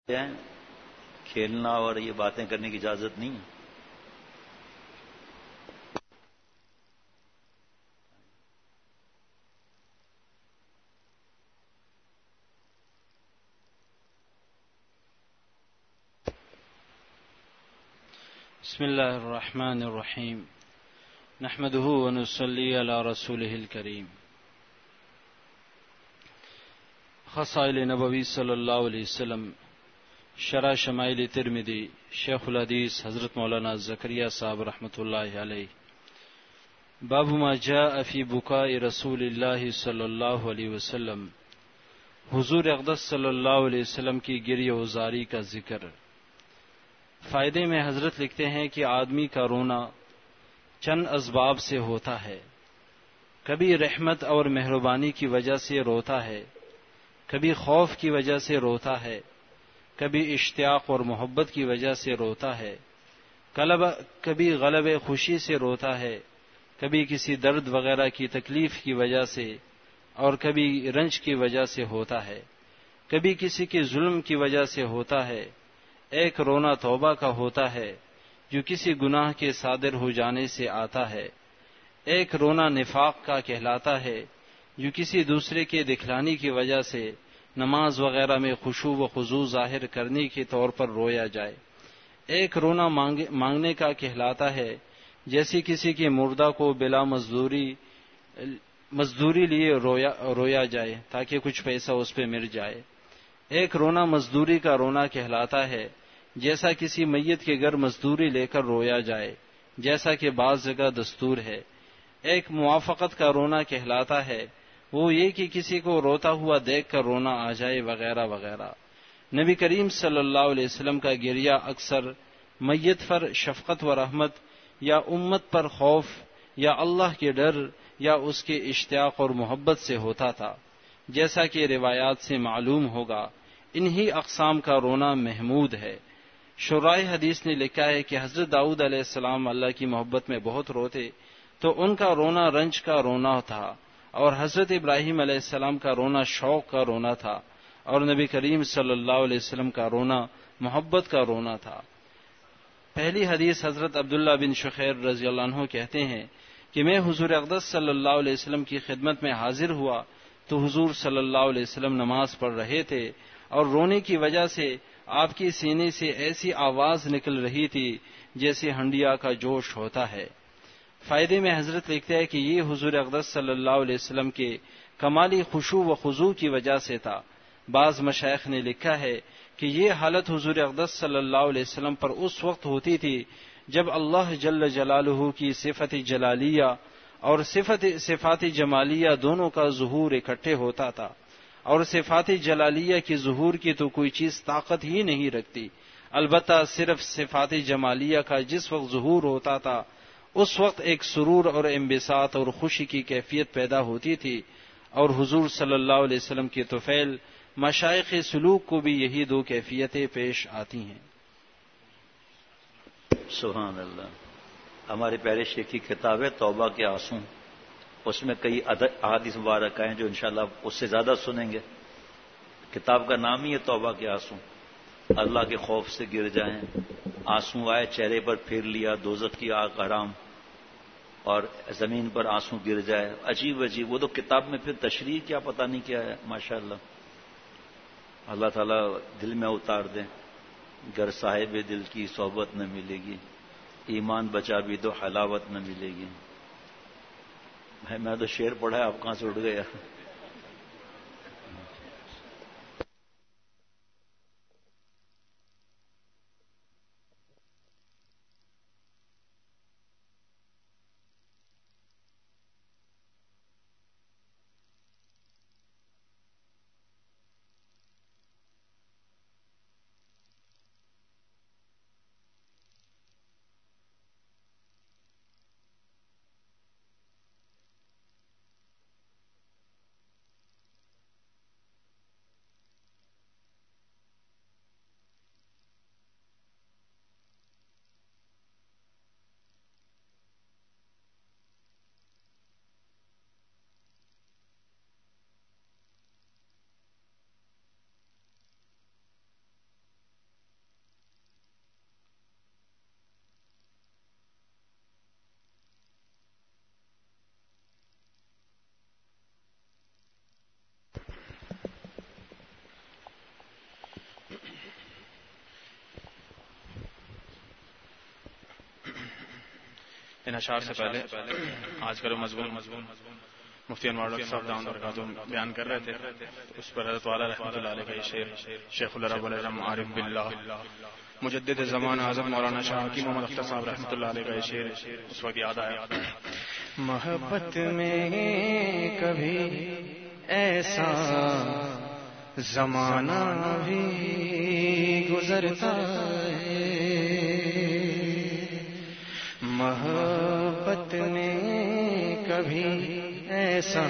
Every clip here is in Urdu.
ہیں کھیلنا اور یہ باتیں کرنے کی اجازت نہیں ہے۔ بسم اللہ الرحمن الرحیم نحمده ونصلی علی رسوله الکریم۔ خصائل نبوی صلی اللہ علیہ وسلم، شرح شمائل ترمذی، شیخ الحدیث حضرت مولانا زکریا صاحب رحمۃ اللہ علیہ۔ باب ما جاء فی بکاء رسول اللہ صلی اللہ علیہ وسلم، حضور اقدس صلی اللہ علیہ وسلم کی گریہ وزاری کا ذکر۔ فائدے میں حضرت لکھتے ہیں کہ آدمی کا رونا چند اسباب سے ہوتا ہے۔ کبھی رحمت اور مہربانی کی وجہ سے روتا ہے، کبھی خوف کی وجہ سے روتا ہے، کبھی اشتیاق اور محبت کی وجہ سے روتا ہے، کبھی غلبہ خوشی سے روتا ہے، کبھی کسی درد وغیرہ کی تکلیف کی وجہ سے، اور کبھی رنج کی وجہ سے ہوتا ہے، کبھی کسی کے ظلم کی وجہ سے ہوتا ہے۔ ایک رونا توبہ کا ہوتا ہے جو کسی گناہ کے صادر ہو جانے سے آتا ہے۔ ایک رونا نفاق کا کہلاتا ہے جو کسی دوسرے کے دکھلانے کی وجہ سے نماز وغیرہ میں خشوع و خضوع ظاہر کرنے کے طور پر رویا جائے۔ ایک رونا مانگنے کا کہلاتا ہے جیسے کسی کے مردہ کو بلا مزدوری لیے رویا جائے تاکہ کچھ پیسہ اس پہ مل جائے۔ ایک رونا مزدوری کا رونا کہلاتا ہے جیسا کسی میت کے گھر مزدوری لے کر رویا جائے، جیسا کہ بعض جگہ دستور ہے۔ ایک موافقت کا رونا کہلاتا ہے، وہ یہ کہ کسی کو روتا ہوا دیکھ کر رونا آ جائے وغیرہ وغیرہ۔ نبی کریم صلی اللہ علیہ وسلم کا گریہ اکثر میت پر شفقت و رحمت، یا امت پر خوف، یا اللہ کے ڈر، یا اس کے اشتیاق اور محبت سے ہوتا تھا، جیسا کہ روایات سے معلوم ہوگا۔ انہی اقسام کا رونا محمود ہے۔ شراح حدیث نے لکھا ہے کہ حضرت داؤد علیہ السلام اللہ کی محبت میں بہت روتے تو ان کا رونا رنج کا رونا تھا، اور حضرت ابراہیم علیہ السلام کا رونا شوق کا رونا تھا، اور نبی کریم صلی اللہ علیہ وسلم کا رونا محبت کا رونا تھا۔ پہلی حدیث حضرت عبداللہ بن شخیر رضی اللہ عنہ کہتے ہیں کہ میں حضور اقدس صلی اللہ علیہ وسلم کی خدمت میں حاضر ہوا تو حضور صلی اللہ علیہ وسلم نماز پڑھ رہے تھے، اور رونے کی وجہ سے آپ کی سینے سے ایسی آواز نکل رہی تھی جیسے ہنڈیا کا جوش ہوتا ہے۔ فائدے میں حضرت لکھتے ہیں کہ یہ حضور اقدس صلی اللہ علیہ وسلم کے کمالی خشوع و خضوع کی وجہ سے تھا۔ بعض مشائخ نے لکھا ہے کہ یہ حالت حضور اقدس صلی اللہ علیہ وسلم پر اس وقت ہوتی تھی جب اللہ جل جلالہ کی صفت جلالیہ اور صفات جمالیہ دونوں کا ظہور اکٹھے ہوتا تھا، اور صفات جلالیہ کی ظہور کی تو کوئی چیز طاقت ہی نہیں رکھتی، البتہ صرف صفات جمالیہ کا جس وقت ظہور ہوتا تھا اس وقت ایک سرور اور انبساط اور خوشی کی کیفیت پیدا ہوتی تھی، اور حضور صلی اللہ علیہ وسلم کے طفیل مشائخ سلوک کو بھی یہی دو کیفیتیں پیش آتی ہیں۔ سبحان اللہ۔ ہمارے پیارے شیخ کی کتاب ہے توبہ کے آنسو، اس میں کئی احادیث مبارک ہیں جو انشاءاللہ اس سے زیادہ سنیں گے۔ کتاب کا نام ہی ہے توبہ کے آنسو۔ اللہ کے خوف سے گر جائیں، آنسو آئے چہرے پر پھیر لیا، دوزخ کی آگ حرام، اور زمین پر آنسو گر جائے، عجیب عجیب۔ وہ تو کتاب میں پھر تشریح کیا پتہ نہیں کیا ہے، ماشاءاللہ۔ اللہ تعالیٰ دل میں اتار دیں، گر صاحب دل کی صحبت نہ ملے گی، ایمان بچا بھی تو حلاوت نہ ملے گی۔ میں تو شعر پڑھا ہے، آپ کہاں سے اٹھ گیا؟ ان اشعار سے پہلے آج کا مضمون مفتی انوار صاحب دامت برکاتہ بیان کر رہے تھے، اس پر حضرت والا رحمۃ اللہ علیہ کا شعر شیخ العرب العظم عارف باللہ مجدد زمان اعظم مولانا شاہ حکیم محمد اختر صاحب رحمۃ اللہ علیہ کا شعر اس وقت یاد آیا. محبت میں کبھی ایسا زمانہ بھی گزرتا ہے، محبت میں کبھی ایسا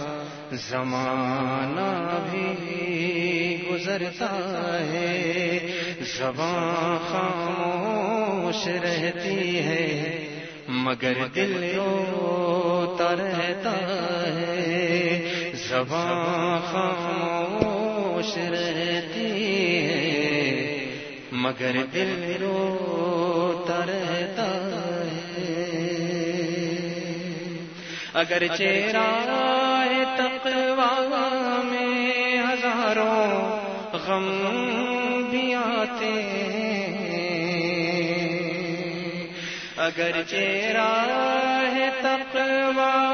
زمانہ بھی گزرتا ہے، زبان خاموش رہتی ہے مگر دل روتا رہتا ہے، زبان خاموش رہتی ہے مگر دل روتا رہتا ہے. اگر چہرہ تقویٰ میں ہزاروں غم بھی آتے ہیں، اگر چہرہ تقویٰ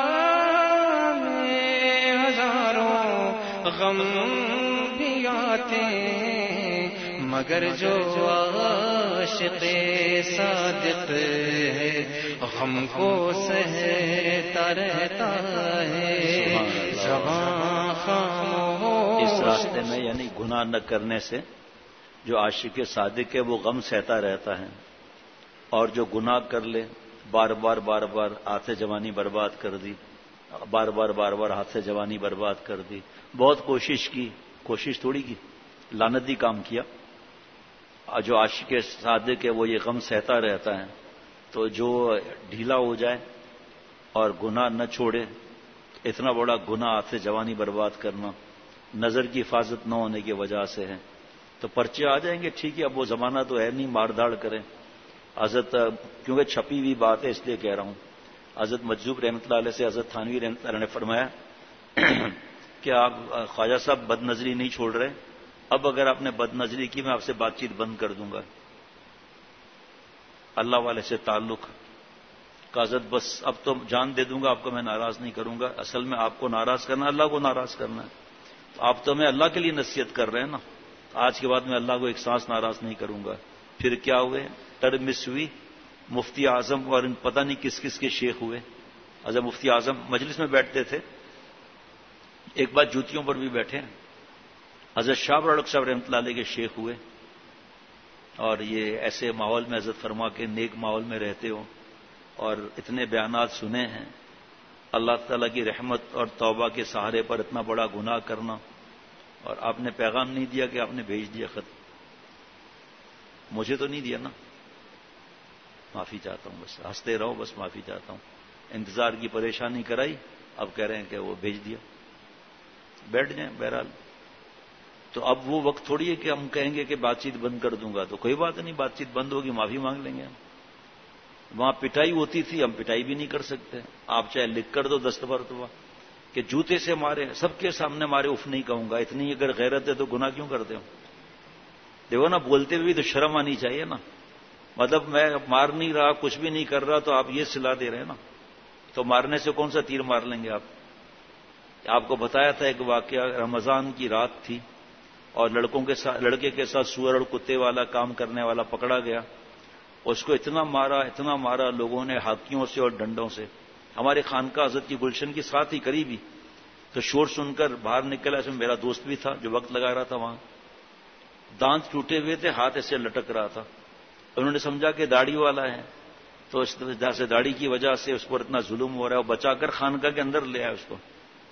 میں ہزاروں غم بھی آتے ہیں، مگر جو عاشق صادق ہے غم کو سہتا رہتا ہے، زبان خاموش. اس راستے میں یعنی گناہ نہ کرنے سے جو عاشق صادق ہے وہ غم سہتا رہتا ہے، اور جو گناہ کر لے بار بار ہاتھ سے جوانی برباد کر دی، بار بار ہاتھ سے جوانی برباد کر دی، بہت کوشش کی، کوشش تھوڑی کی، لعنتی کام کیا. جو عاشق صادق ہے وہ یہ غم سہتا رہتا ہے. تو جو ڈھیلا ہو جائے اور گناہ نہ چھوڑے، اتنا بڑا گناہ ہاتھ سے جوانی برباد کرنا نظر کی حفاظت نہ ہونے کی وجہ سے ہے. تو پرچے آ جائیں گے، ٹھیک ہے، اب وہ زمانہ تو ہے نہیں مار دھاڑ کریں. حضرت کیونکہ چھپی ہوئی بات ہے اس لیے کہہ رہا ہوں، حضرت مجذوب رحمۃ اللہ علیہ سے حضرت تھانوی رحمۃ اللہ نے فرمایا کہ آپ خواجہ صاحب بد نظری نہیں چھوڑ رہے، اب اگر آپ نے بد نظری کی میں آپ سے بات چیت بند کر دوں گا. اللہ والے سے تعلق کا حضرت بس اب تو جان دے دوں گا، آپ کو میں ناراض نہیں کروں گا. اصل میں آپ کو ناراض کرنا، اللہ کو ناراض کرنا ہے. تو آپ تو میں اللہ کے لیے نصیحت کر رہے ہیں نا، آج کے بعد میں اللہ کو ایک سانس ناراض نہیں کروں گا. پھر کیا ہوئے، ٹرم مس ہوئی، مفتی اعظم اور پتہ نہیں کس کس کے شیخ ہوئے. حضرت مفتی اعظم مجلس میں بیٹھتے تھے، ایک بار جوتیوں پر بھی بیٹھے. حضرت شاہ رڑک صاحب رحمۃ اللہ علیہ کے شیخ ہوئے، اور یہ ایسے ماحول میں حضرت فرما کے نیک ماحول میں رہتے ہو اور اتنے بیانات سنے ہیں، اللہ تعالیٰ کی رحمت اور توبہ کے سہارے پر اتنا بڑا گناہ کرنا، اور آپ نے پیغام نہیں دیا کہ آپ نے بھیج دیا خط. مجھے تو نہیں دیا نا، معافی چاہتا ہوں، بس ہنستے رہو، بس معافی چاہتا ہوں. انتظار کی پریشانی کرائی، اب کہہ رہے ہیں کہ وہ بھیج دیا. بیٹھ جائیں بہرحال. تو اب وہ وقت تھوڑی ہے کہ ہم کہیں گے کہ بات چیت بند کر دوں گا، تو کوئی بات نہیں، بات چیت بند ہوگی، معافی مانگ لیں گے. وہاں پٹائی ہوتی تھی، ہم پٹائی بھی نہیں کر سکتے. آپ چاہے لکھ کر دو دستبردوا کہ جوتے سے مارے، سب کے سامنے مارے، اف نہیں کہوں گا. اتنی اگر غیرت ہے تو گناہ کیوں کرتے ہو؟ دیکھو نا، بولتے ہوئے بھی تو شرم آنی چاہیے نا. مطلب میں مار نہیں رہا، کچھ بھی نہیں کر رہا، تو آپ یہ صلاح دے رہے ہیں نا. تو مارنے سے کون سا تیر مار لیں گے آپ؟ آپ کو بتایا تھا ایک واقعہ، رمضان کی رات تھی اور لڑکے کے ساتھ سور اور کتے والا کام کرنے والا پکڑا گیا. اس کو اتنا مارا لوگوں نے، ہاتھیوں سے اور ڈنڈوں سے. ہمارے خانقاہ حضرت کی گلشن کے ساتھ ہی قریب ہی. تو شور سن کر باہر نکلا، اس میں میرا دوست بھی تھا جو وقت لگا رہا تھا وہاں. دانت ٹوٹے ہوئے تھے، ہاتھ ایسے لٹک رہا تھا. انہوں نے سمجھا کہ داڑھی والا ہے، تو اس وجہ سے داڑھی کی وجہ سے اس پر اتنا ظلم ہو رہا ہے، وہ بچا کر خانقاہ کے اندر لے آیا اس کو.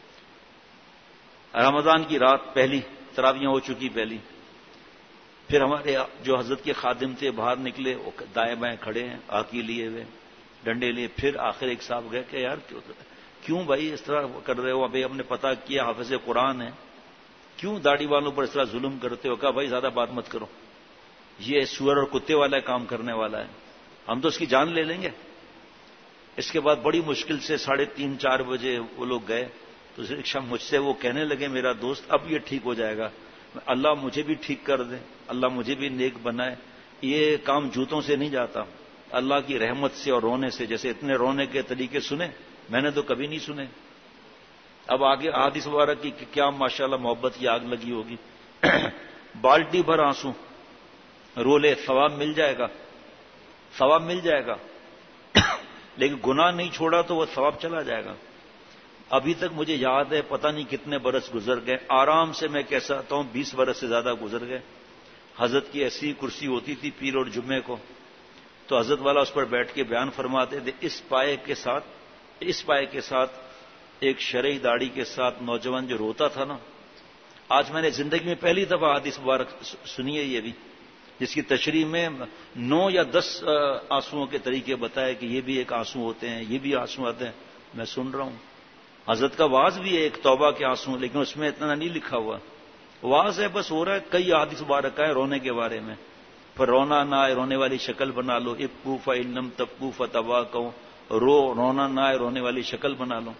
رمضان کی رات پہلی، تراویاں ہو چکی پہلی. پھر ہمارے جو حضرت کے خادم تھے باہر نکلے، وہ دائیں بائیں کھڑے ہیں، آکی لیے ہوئے، ڈنڈے لیے. پھر آخر ایک صاحب گئے کہ یار کیوں بھائی اس طرح کر رہے ہو؟ ابھی ہم نے پتا کیا حافظ قرآن ہے، کیوں داڑھی والوں پر اس طرح ظلم کرتے ہو؟ کہا بھائی زیادہ بات مت کرو، یہ سور اور کتے والا کام کرنے والا ہے، ہم تو اس کی جان لے لیں گے. اس کے بعد بڑی مشکل سے 3:30 4 بجے وہ لوگ گئے. تو رکشا مجھ سے وہ کہنے لگے میرا دوست اب یہ ٹھیک ہو جائے گا، اللہ مجھے بھی ٹھیک کر دے، اللہ مجھے بھی نیک بنائے. یہ کام جوتوں سے نہیں جاتا، اللہ کی رحمت سے اور رونے سے، جیسے اتنے رونے کے طریقے سنے میں نے تو کبھی نہیں سنے. اب آگے احادیث مبارک کی کہ کیا ماشاءاللہ محبت کی آگ لگی ہوگی. بالٹی بھر آنسو رو لے، ثواب مل جائے گا، ثواب مل جائے گا. لیکن گناہ نہیں چھوڑا تو وہ ثواب چلا جائے گا. ابھی تک مجھے یاد ہے پتہ نہیں کتنے برس گزر گئے، آرام سے میں کہہ سکتا ہوں 20 برس سے زیادہ گزر گئے. حضرت کی ایسی کرسی ہوتی تھی پیر اور جمعے کو، تو حضرت والا اس پر بیٹھ کے بیان فرماتے تھے. اس پائے کے ساتھ ایک شرعی داڑھی کے ساتھ نوجوان جو روتا تھا نا، آج میں نے زندگی میں پہلی دفعہ حدیث مبارک سنی ہے یہ بھی، جس کی تشریح میں 9 یا 10 آنسوؤں کے طریقے بتائے کہ یہ بھی ایک آنسو ہوتے ہیں، یہ بھی آنسو آتے ہیں. میں سن رہا ہوں حضرت کا واز بھی ہے ایک توبہ کے آنسو، لیکن اس میں اتنا نہیں لکھا ہوا. واز ہے بس، ہو رہا ہے کئی حدیث مبارک ہے رونے کے بارے میں. پر رونا نہ آئے رونے والی شکل بنا لو، ابکو فإن تبکو فتباکو، رونا نہ آئے رونے والی شکل بنا لو.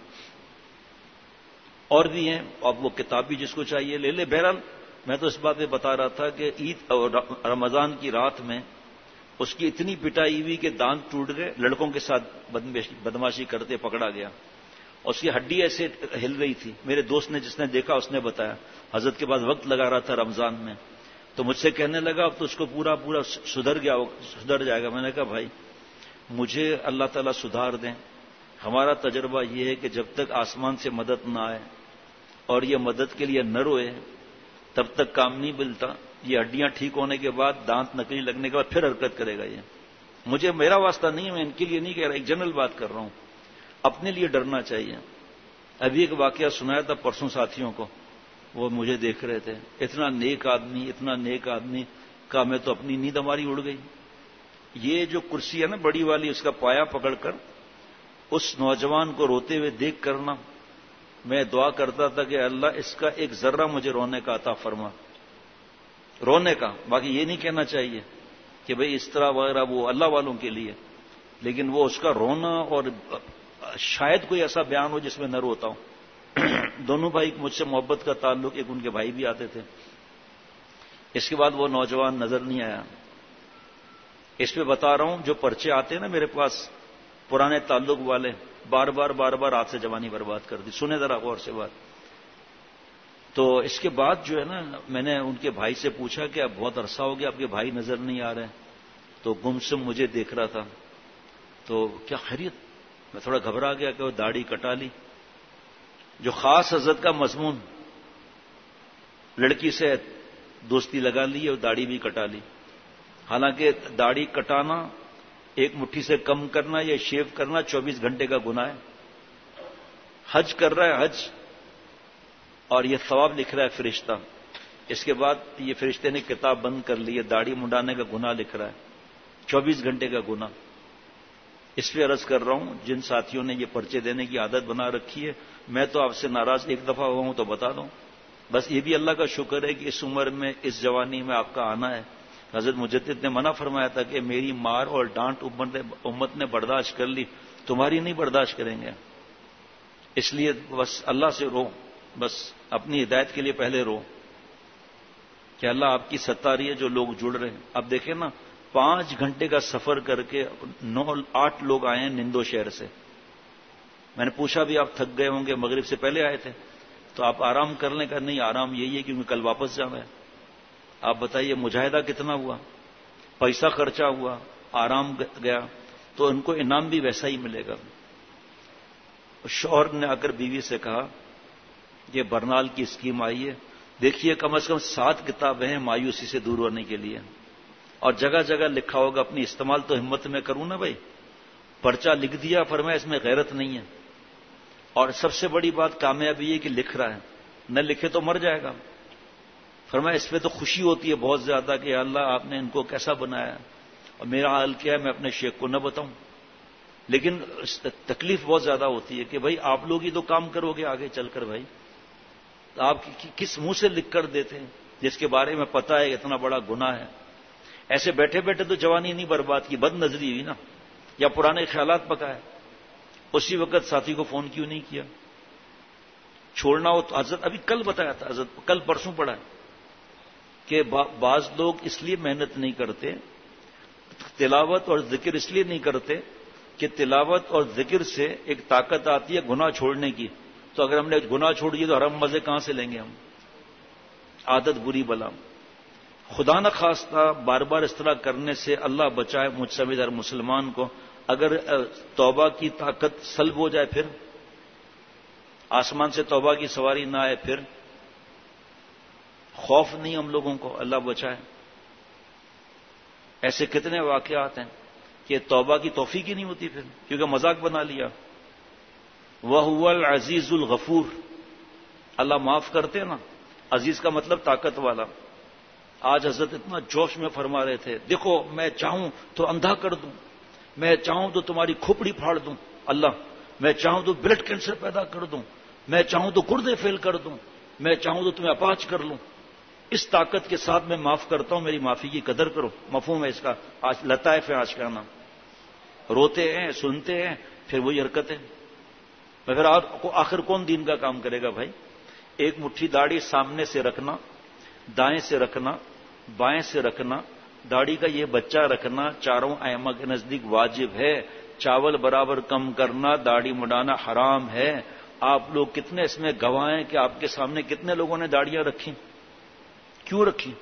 اور بھی ہیں، اب وہ کتاب بھی جس کو چاہیے لے لے. بہرحال میں تو اس بات پہ بتا رہا تھا کہ عید اور رمضان کی رات میں اس کی اتنی پٹائی ہوئی کہ دانت ٹوٹ گئے، لڑکوں کے ساتھ بدماشی کرتے پکڑا گیا. اس کی ہڈی ایسے ہل رہی تھی. میرے دوست نے جس نے دیکھا اس نے بتایا، حضرت کے پاس وقت لگا رہا تھا رمضان میں، تو مجھ سے کہنے لگا اب تو اس کو پورا سدھر جائے گا. میں نے کہا بھائی مجھے اللہ تعالیٰ سدھار دیں. ہمارا تجربہ یہ ہے کہ جب تک آسمان سے مدد نہ آئے اور یہ مدد کے لیے نہ روئے تب تک کام نہیں ملتا. یہ ہڈیاں ٹھیک ہونے کے بعد، دانت نکلی لگنے کے بعد پھر حرکت کرے گا. یہ میرا واسطہ نہیں ہے، میں ان کے لیے نہیں کہہ رہا، ایک جنرل بات کر رہا ہوں. اپنے لیے ڈرنا چاہیے. ابھی ایک واقعہ سنایا تھا پرسوں ساتھیوں کو، وہ مجھے دیکھ رہے تھے، اتنا نیک آدمی کا میں تو اپنی نیند ہماری اڑ گئی. یہ جو کرسی ہے نا بڑی والی، اس کا پایا پکڑ کر اس نوجوان کو روتے ہوئے دیکھ کرنا، میں دعا کرتا تھا کہ اللہ اس کا ایک ذرہ مجھے رونے کا عطا فرما، رونے کا. باقی یہ نہیں کہنا چاہیے کہ بھئی اس طرح وغیرہ، وہ اللہ والوں کے لیے، لیکن وہ اس کا رونا، اور شاید کوئی ایسا بیان ہو جس میں نہ روتا ہوں. دونوں بھائی مجھ سے محبت کا تعلق، ایک ان کے بھائی بھی آتے تھے. اس کے بعد وہ نوجوان نظر نہیں آیا. اس پہ بتا رہا ہوں جو پرچے آتے ہیں نا میرے پاس پرانے تعلق والے، بار بار ہاتھ سے جوانی برباد کر دی. سنے ذرا غور سے بات. تو اس کے بعد جو ہے نا میں نے ان کے بھائی سے پوچھا کہ اب بہت عرصہ ہو گیا آپ کے بھائی نظر نہیں آ رہے، تو گمسم مجھے دیکھ رہا تھا. تو کیا خیریت؟ میں تھوڑا گھبرا گیا کہ وہ داڑھی کٹا لی. جو خاص حضرت کا مضمون، لڑکی سے دوستی لگا لی اور داڑھی بھی کٹا لی. حالانکہ داڑھی کٹانا، ایک مٹھی سے کم کرنا یا شیو کرنا 24 گھنٹے کا گناہ ہے. حج کر رہا ہے، حج، اور یہ ثواب لکھ رہا ہے فرشتہ. اس کے بعد یہ فرشتے نے کتاب بند کر لی ہے، داڑھی منڈانے کا گناہ لکھ رہا ہے، 24 گھنٹے کا گناہ. اس لیے عرض کر رہا ہوں جن ساتھیوں نے یہ پرچے دینے کی عادت بنا رکھی ہے، میں تو آپ سے ناراض ایک دفعہ ہوا ہوں تو بتا دوں. بس یہ بھی اللہ کا شکر ہے کہ اس عمر میں، اس جوانی میں آپ کا آنا ہے. حضرت مجدد نے منع فرمایا تھا کہ میری مار اور ڈانٹ امت نے برداشت کر لی، تمہاری نہیں برداشت کریں گے. اس لیے بس اللہ سے رو، بس اپنی ہدایت کے لیے پہلے رو کہ اللہ آپ کی ستاری ہے. جو لوگ جڑ رہے ہیں، اب دیکھیں نا 5 گھنٹے کا سفر کر کے 8 لوگ آئے ہیں نندو شہر سے. میں نے پوچھا بھی آپ تھک گئے ہوں گے، مغرب سے پہلے آئے تھے تو آپ آرام کرنے کا؟ نہیں، آرام یہی ہے کیونکہ کل واپس جانا ہے. آپ بتائیے مجاہدہ کتنا ہوا، پیسہ خرچہ ہوا، آرام گیا، تو ان کو انعام بھی ویسا ہی ملے گا. شوہر نے آ کر بیوی سے کہا یہ برنال کی اسکیم آئی ہے، دیکھیے کم از کم 7 کتابیں ہیں مایوسی سے دور ہونے کے لیے، اور جگہ جگہ لکھا ہوگا. اپنی استعمال تو ہمت میں کروں نا بھائی. پرچہ لکھ دیا، فرمایا اس میں غیرت نہیں ہے. اور سب سے بڑی بات کامیابی یہ کہ لکھ رہا ہے، نہ لکھے تو مر جائے گا. فرمایا اس پہ تو خوشی ہوتی ہے بہت زیادہ کہ اللہ آپ نے ان کو کیسا بنایا، اور میرا حال کیا ہے میں اپنے شیخ کو نہ بتاؤں. لیکن تکلیف بہت زیادہ ہوتی ہے کہ بھائی آپ لوگ ہی تو کام کرو گے آگے چل کر. بھائی آپ کس منہ سے لکھ کر دیتے ہیں جس کے بارے میں پتا ہے اتنا بڑا گناہ ہے. ایسے بیٹھے بیٹھے تو جوانی نہیں برباد کی، بد نظری ہوئی نا، یا پرانے خیالات پکائے. اسی وقت ساتھی کو فون کیوں نہیں کیا؟ چھوڑنا ہو تو حضرت ابھی کل بتایا تھا، حضرت کل پرسوں پڑھا ہے کہ بعض لوگ اس لیے محنت نہیں کرتے تلاوت اور ذکر اس لیے نہیں کرتے کہ تلاوت اور ذکر سے ایک طاقت آتی ہے گناہ چھوڑنے کی. تو اگر ہم نے گناہ چھوڑ دیے تو حرام مزے کہاں سے لیں گے ہم؟ عادت بری بلا. خدا نہ خواستہ بار بار اس طرح کرنے سے اللہ بچائے مجھ سمیت ہر مسلمان کو. اگر توبہ کی طاقت سلب ہو جائے، پھر آسمان سے توبہ کی سواری نہ آئے، پھر خوف نہیں ہم لوگوں کو، اللہ بچائے. ایسے کتنے واقعات ہیں کہ توبہ کی توفیق ہی نہیں ہوتی پھر، کیونکہ مذاق بنا لیا. وَهُوَ الْعَزِيزُ الْغَفُورُ، اللہ معاف کرتے ہیں نا. عزیز کا مطلب طاقت والا. آج حضرت اتنا جوش میں فرما رہے تھے، دیکھو میں چاہوں تو اندھا کر دوں، میں چاہوں تو تمہاری کھوپڑی پھاڑ دوں اللہ، میں چاہوں تو بلڈ کینسر پیدا کر دوں، میں چاہوں تو گردے فیل کر دوں، میں چاہوں تو تمہیں اپاہج کر لوں. اس طاقت کے ساتھ میں معاف کرتا ہوں، میری معافی کی قدر کرو. مفہوم ہے اس کا. آج لطائف ہے آج کا نام. روتے ہیں، سنتے ہیں، پھر وہی حرکتیں. مگر آخر کون دین کا کام کرے گا بھائی؟ ایک مٹھی داڑھی سامنے سے رکھنا، دائیں سے رکھنا، بائیں سے رکھنا، داڑھی کا یہ بچہ رکھنا چاروں ائمہ کے نزدیک واجب ہے. چاول برابر کم کرنا، داڑھی مڈانا حرام ہے. آپ لوگ کتنے اس میں گواہ ہیں کہ آپ کے سامنے کتنے لوگوں نے داڑیاں رکھی؟ کیوں رکھی؟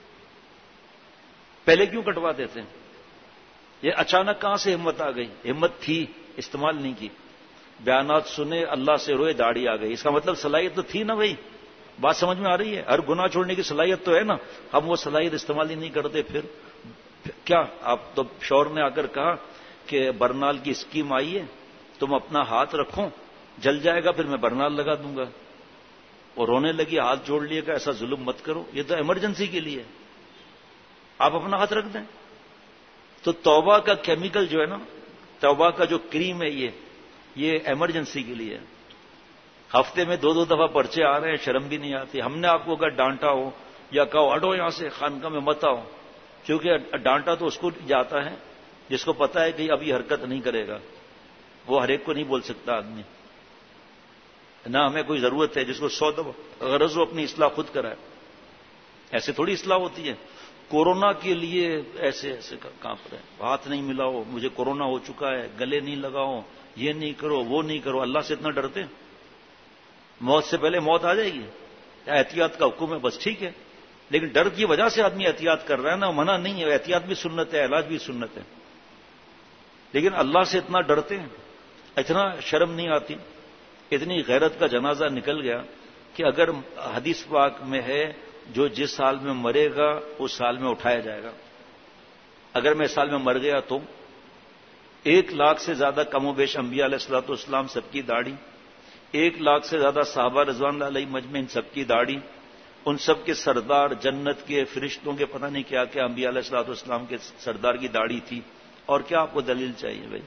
پہلے کیوں کٹواتے تھے؟ یہ اچانک کہاں سے ہمت آ گئی؟ ہمت تھی، استعمال نہیں کی. بیانات سنے، اللہ سے روئے، داڑھی آ گئی. اس کا مطلب صلاحیت تو تھی نا بھائی. بات سمجھ میں آ رہی ہے؟ ہر گناہ چھوڑنے کی صلاحیت تو ہے نا. ہم وہ صلاحیت استعمال ہی نہیں کرتے. پھر کیا آپ تو شور نے آ کر کہا کہ برنال کی اسکیم آئی ہے، تم اپنا ہاتھ رکھو، جل جائے گا پھر میں برنال لگا دوں گا. اور رونے لگی، ہاتھ جوڑ لیے گا، ایسا ظلم مت کرو، یہ تو ایمرجنسی کے لیے. آپ اپنا ہاتھ رکھ دیں. تو توبہ کا کیمیکل جو ہے نا، توبہ کا جو کریم ہے یہ ایمرجنسی کے لیے. ہفتے میں 2 دفعہ پرچے آ رہے ہیں، شرم بھی نہیں آتی. ہم نے آپ کو اگر ڈانٹا ہو یا کہو ہٹو یہاں سے، خانقاہ میں مت آؤ، کیونکہ ڈانٹا تو اس کو جاتا ہے جس کو پتا ہے کہ اب یہ حرکت نہیں کرے گا. وہ ہر ایک کو نہیں بول سکتا آدمی. نہ ہمیں کوئی ضرورت ہے جس کو 100 دفعہ غرض ہو اپنی اصلاح خود کرائے. ایسے تھوڑی اصلاح ہوتی ہے. کورونا کے لیے ایسے کانپ رہے ہیں، ہاتھ نہیں ملاؤ، مجھے کورونا ہو چکا ہے، گلے نہیں لگاؤ، یہ نہیں کرو، وہ نہیں کرو. اللہ سے اتنا ڈرتے ہیں؟ موت سے پہلے موت آ جائے گی. احتیاط کا حکم ہے بس، ٹھیک ہے، لیکن ڈر کی وجہ سے آدمی احتیاط کر رہا ہے نا. منع نہیں ہے، احتیاط بھی سنت ہے، علاج بھی سنت ہے. لیکن اللہ سے اتنا ڈرتے ہیں، اتنا شرم نہیں آتی. اتنی غیرت کا جنازہ نکل گیا کہ اگر حدیث پاک میں ہے جو جس سال میں مرے گا اس سال میں اٹھایا جائے گا. اگر میں اس سال میں مر گیا تو 1 لاکھ سے زیادہ کم و بیش انبیاء علیہ الصلوۃ والسلام سب کی داڑھی، 1 لاکھ سے زیادہ صحابہ رضوان اللہ علیہ مجمعین سب کی داڑھی، ان سب کے سردار جنت کے فرشتوں کے پتہ نہیں کیا کیا انبیاء علیہ الصلوۃ والسلام کے سردار کی داڑھی تھی. اور کیا آپ کو دلیل چاہیے بھائی؟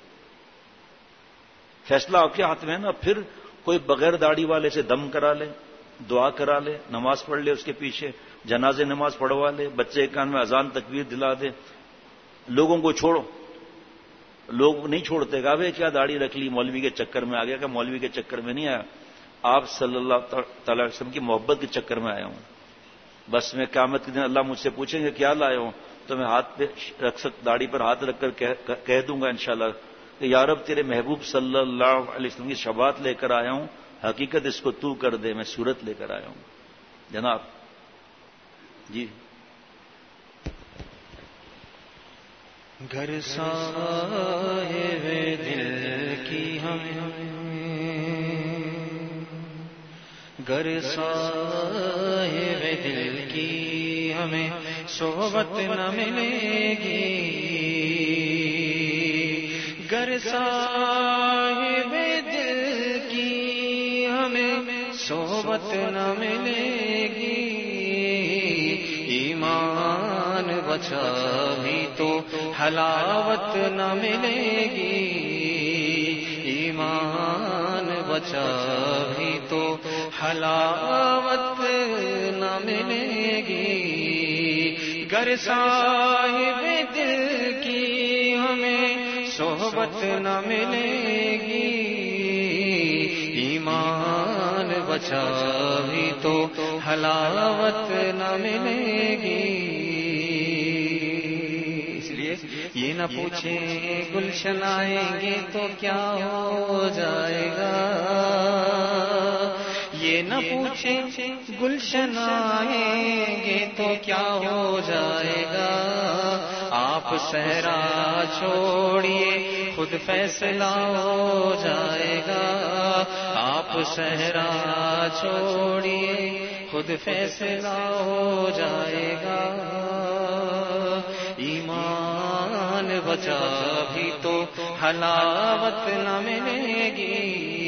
فیصلہ آپ کے ہاتھ میں ہے نا. پھر کوئی بغیر داڑھی والے سے دم کرا لے، دعا کرا لے، نماز پڑھ لے اس کے پیچھے، جنازے نماز پڑھوا لے، بچے کے کان میں اذان تکبیر دلا دے. لوگوں کو چھوڑو، لوگ نہیں چھوڑتے. کہا بھائی کیا داڑھی رکھ لی، مولوی کے چکر میں آ گیا. کہ مولوی کے چکر میں نہیں آیا، آپ صلی اللہ تعالی علیہ وسلم کی محبت کے چکر میں آیا ہوں. بس میں قیامت کے دن اللہ مجھ سے پوچھیں گے کیا لائے ہوں، تو میں ہاتھ پہ رکھ داڑھی پر ہاتھ رکھ کر کہہ دوں گا انشاءاللہ کہ یا رب تیرے محبوب صلی اللہ علیہ وسلم کی شفاعت لے کر آیا ہوں، حقیقت اس کو تو کر دے، میں صورت لے کر آیا ہوں. جناب جی. گر صاحب دل کی گر صاحب دل کی ہمیں صحبت نہ ملے گی، گر صاحب دل کی ہمیں صحبت نہ ملے گی. ایمان بچا بھی تو حلاوت نہ ملے گی، ایمان بچا بھی تو حلاوت نہ ملے گی. گر صاحب دل کی ہمیں صحبت نہ ملے گی، ایمان بچا بھی تو حلاوت نہ ملے گی. یہ نہ پوچھیں گلشن آئیں گے تو کیا ہو جائے گا، یہ نہ پوچھیں گلشن آئیں گے تو کیا ہو جائے گا، آپ صحرا چھوڑیے خود فیصلہ ہو جائے گا، آپ صحرا چھوڑیے خود فیصلہ ہو جائے گا، ایمان بچا بھی تو حلاوت نہ ملے گی،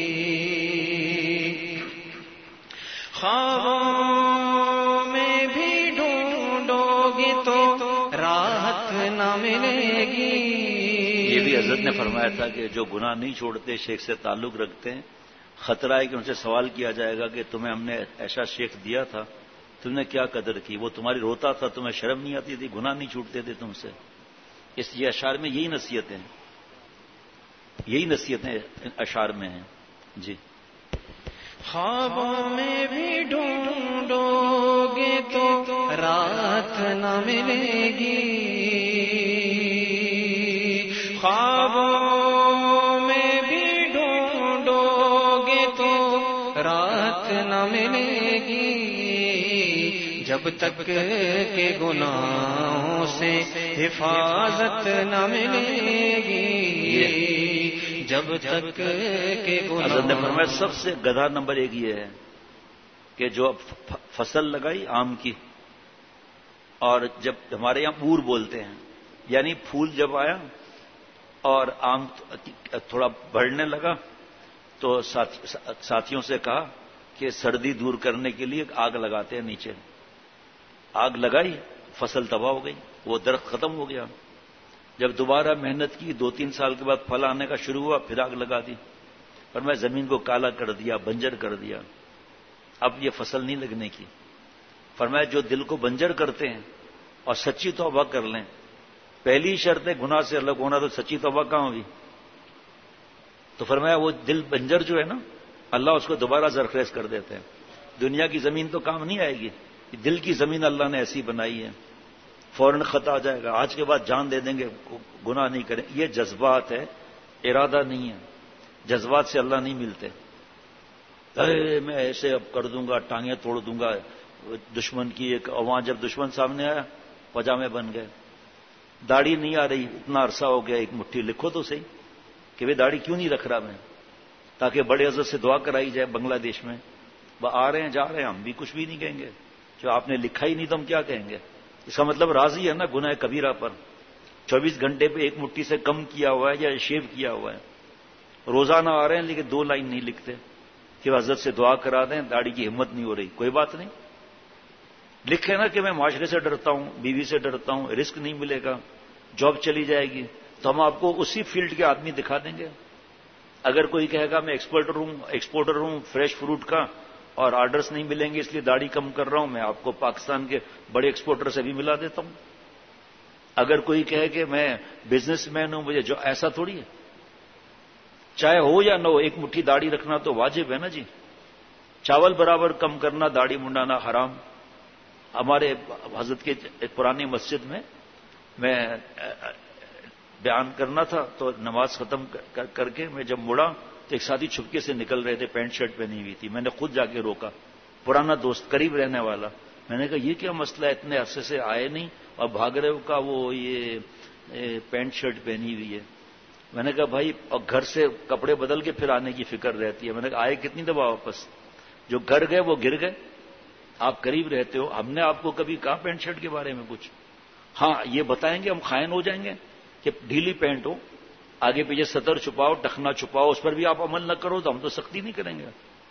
خوابوں میں بھی ڈھونڈو گے تو راحت نہ ملے گی۔ یہ بھی حضرت نے فرمایا تھا کہ جو گناہ نہیں چھوڑتے، شیخ سے تعلق رکھتے ہیں، خطرہ ہے کہ ان سے سوال کیا جائے گا کہ تمہیں ہم نے ایسا شیخ دیا تھا، تم نے کیا قدر کی، وہ تمہاری روتا تھا، تمہیں شرم نہیں آتی تھی، گناہ نہیں چھوٹتے تھے تم سے۔ اس لیے اشعار میں یہی نصیحتیں اشعار میں ہیں۔ جی، خوابوں میں بھی ڈھونڈو گے تو رات نہ ملے گی، خوابوں میں بھی ڈھونڈو گے تو رات نہ ملے گی، جب تک کہ گناہوں سے حفاظت نہ ملے گی، جب تک کہ حضرت نے فرمایا سب سے گدھا نمبر 1 یہ ہے کہ جو فصل لگائی آم کی، اور جب ہمارے یہاں پور بولتے ہیں، یعنی پھول جب آیا اور آم تھوڑا بڑھنے لگا تو ساتھیوں سے کہا کہ سردی دور کرنے کے لیے آگ لگاتے ہیں نیچے، آگ لگائی، فصل تباہ ہو گئی، وہ درخت ختم ہو گیا۔ جب دوبارہ محنت کی 2-3 سال کے بعد پھل آنے کا شروع ہوا، پھر آگ لگا دی، اور میں زمین کو کالا کر دیا، بنجر کر دیا، اب یہ فصل نہیں لگنے کی۔ فرمایا جو دل کو بنجر کرتے ہیں اور سچی توبہ کر لیں، پہلی شرط ہے گناہ سے الگ ہونا، تو سچی توبہ کہاں ہوگی؟ تو فرمایا وہ دل بنجر جو ہے نا، اللہ اس کو دوبارہ زرخیز کر دیتے ہیں۔ دنیا کی زمین تو کام نہیں آئے گی، دل کی زمین اللہ نے ایسی بنائی ہے، فوراً خط آ جائے گا، آج کے بعد جان دے دیں گے، گناہ نہیں کریں۔ یہ جذبات ہے، ارادہ نہیں ہے، جذبات سے اللہ نہیں ملتے۔ میں ایسے اب کر دوں گا، ٹانگیں توڑ دوں گا دشمن کی، ایک وہاں جب دشمن سامنے آیا پجامے بن گئے، داڑھی نہیں آ رہی، اتنا عرصہ ہو گیا، ایک مٹھی لکھو تو صحیح کہ بھائی داڑھی کیوں نہیں رکھ رہا میں، تاکہ بڑے عزت سے دعا کرائی جائے بنگلہ دیش میں۔ آ رہے ہیں جا رہے ہیں، ہم بھی کچھ بھی نہیں کہیں گے، جو آپ نے لکھا ہی نہیں تو ہم کیا کہیں گے؟ اس کا مطلب راضی ہے نا گناہ کبیرہ پر، 24 گھنٹے پہ ایک مٹھی سے کم کیا ہوا ہے یا شیو کیا ہوا ہے، روزانہ آ رہے ہیں لیکن 2 لائن نہیں لکھتے کہ حضرت سے دعا کرا دیں، داڑھی کی ہمت نہیں ہو رہی۔ کوئی بات نہیں، لکھے نا کہ میں معاشرے سے ڈرتا ہوں، بیوی سے ڈرتا ہوں، رزق نہیں ملے گا، جاب چلی جائے گی، تو ہم آپ کو اسی فیلڈ کے آدمی دکھا دیں گے۔ اگر کوئی کہے گا میں ایکسپورٹر ہوں فریش فروٹ کا اور آرڈرز نہیں ملیں گے اس لیے داڑھی کم کر رہا ہوں، میں آپ کو پاکستان کے بڑے ایکسپورٹر سے بھی ملا دیتا ہوں۔ اگر کوئی کہے کہ میں بزنس مین ہوں، مجھے جو ایسا تھوڑی ہے، چاہے ہو یا نہ ہو ایک مٹھی داڑھی رکھنا تو واجب ہے نا جی۔ چاول برابر کم کرنا، داڑھی منڈانا حرام۔ ہمارے حضرت کے پرانی مسجد میں بیان کرنا تھا تو نماز ختم کر کے میں جب مڑا تو ایک ساتھی چھپکے سے نکل رہے تھے، پینٹ شرٹ پہنی ہوئی تھی، میں نے خود جا کے روکا، پرانا دوست قریب رہنے والا، میں نے کہا یہ کیا مسئلہ ہے، اتنے عرصے سے آئے نہیں اور بھاگ رہے ہو، کا وہ یہ پینٹ شرٹ پہنی ہوئی ہے۔ میں نے کہا بھائی اور گھر سے کپڑے بدل کے پھر آنے کی فکر رہتی ہے۔ میں نے کہا آئے کتنی دفعہ واپس، جو گھر گئے وہ گر گئے، آپ قریب رہتے ہو، ہم نے آپ کو کبھی کہا پینٹ شرٹ کے بارے میں کچھ؟ ہاں یہ بتائیں گے ہم خائن ہو جائیں گے کہ ڈھیلی پینٹ ہو، آگے پیچھے سطر چھپاؤ، ٹخنا چھپاؤ، اس پر بھی آپ عمل نہ کرو تو ہم تو سختی نہیں کریں گے۔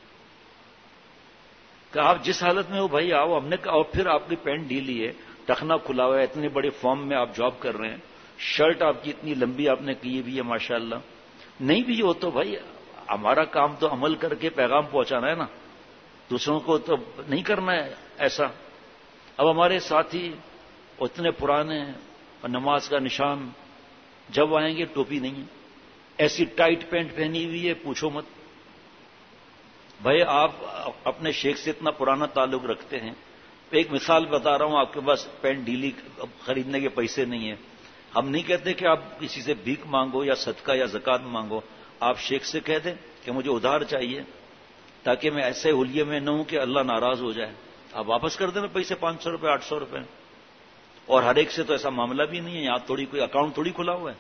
کہ آپ جس حالت میں ہو بھائی آؤ، ہم نے کہا اور پھر آپ کی پینٹ ڈھیلی ہے، ٹخنا کھلا ہوا ہے، اتنے بڑے فارم میں آپ جاب کر رہے ہیں، شرٹ آپ کی اتنی لمبی آپ نے کی بھی ہے ماشاءاللہ، نہیں بھی ہو تو بھائی ہمارا کام تو عمل کر کے پیغام پہنچانا ہے نا، دوسروں کو تو نہیں کرنا ہے ایسا۔ اب ہمارے ساتھی اتنے پرانے ہیں اور نماز کا نشان، جب آئیں گے ٹوپی نہیں ہے، ایسی ٹائٹ پینٹ پہنی ہوئی ہے پوچھو مت۔ بھائی آپ اپنے شیخ سے اتنا پرانا تعلق رکھتے ہیں، ایک مثال بتا رہا ہوں، آپ کے پاس پینٹ ڈھیلی خریدنے کے پیسے نہیں ہیں، ہم نہیں کہتے کہ آپ کسی سے بھیک مانگو یا صدقہ یا زکات مانگو، آپ شیخ سے کہہ دیں کہ مجھے ادھار چاہیے تاکہ میں ایسے حلیے میں نہ ہوں کہ اللہ ناراض ہو جائے، آپ واپس کر دینا پیسے 500 روپے 800 روپے. اور ہر ایک سے تو ایسا معاملہ بھی نہیں ہے، یہاں تھوڑی کوئی اکاؤنٹ تھوڑی کھلا ہوا ہے.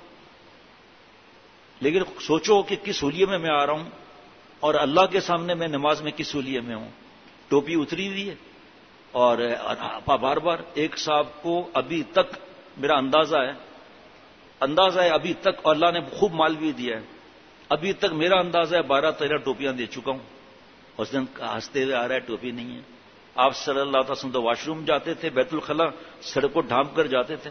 لیکن سوچو کہ کس حلیے میں آ رہا ہوں اور اللہ کے سامنے میں نماز میں کس حلیے میں ہوں. ٹوپی اتری ہوئی ہے اور بار بار ایک صاحب کو ابھی تک میرا اندازہ ہے ابھی تک، اور اللہ نے خوب مال بھی دیا ہے، ابھی تک میرا اندازہ ہے 12-13 ٹوپیاں دے چکا ہوں. اس دن ہنستے ہوئے آ رہا ہے ٹوپی نہیں ہے. آپ صلی اللہ علیہ وسلم تو واش روم جاتے تھے، بیت الخلا سڑک کو ڈھانپ کر جاتے تھے.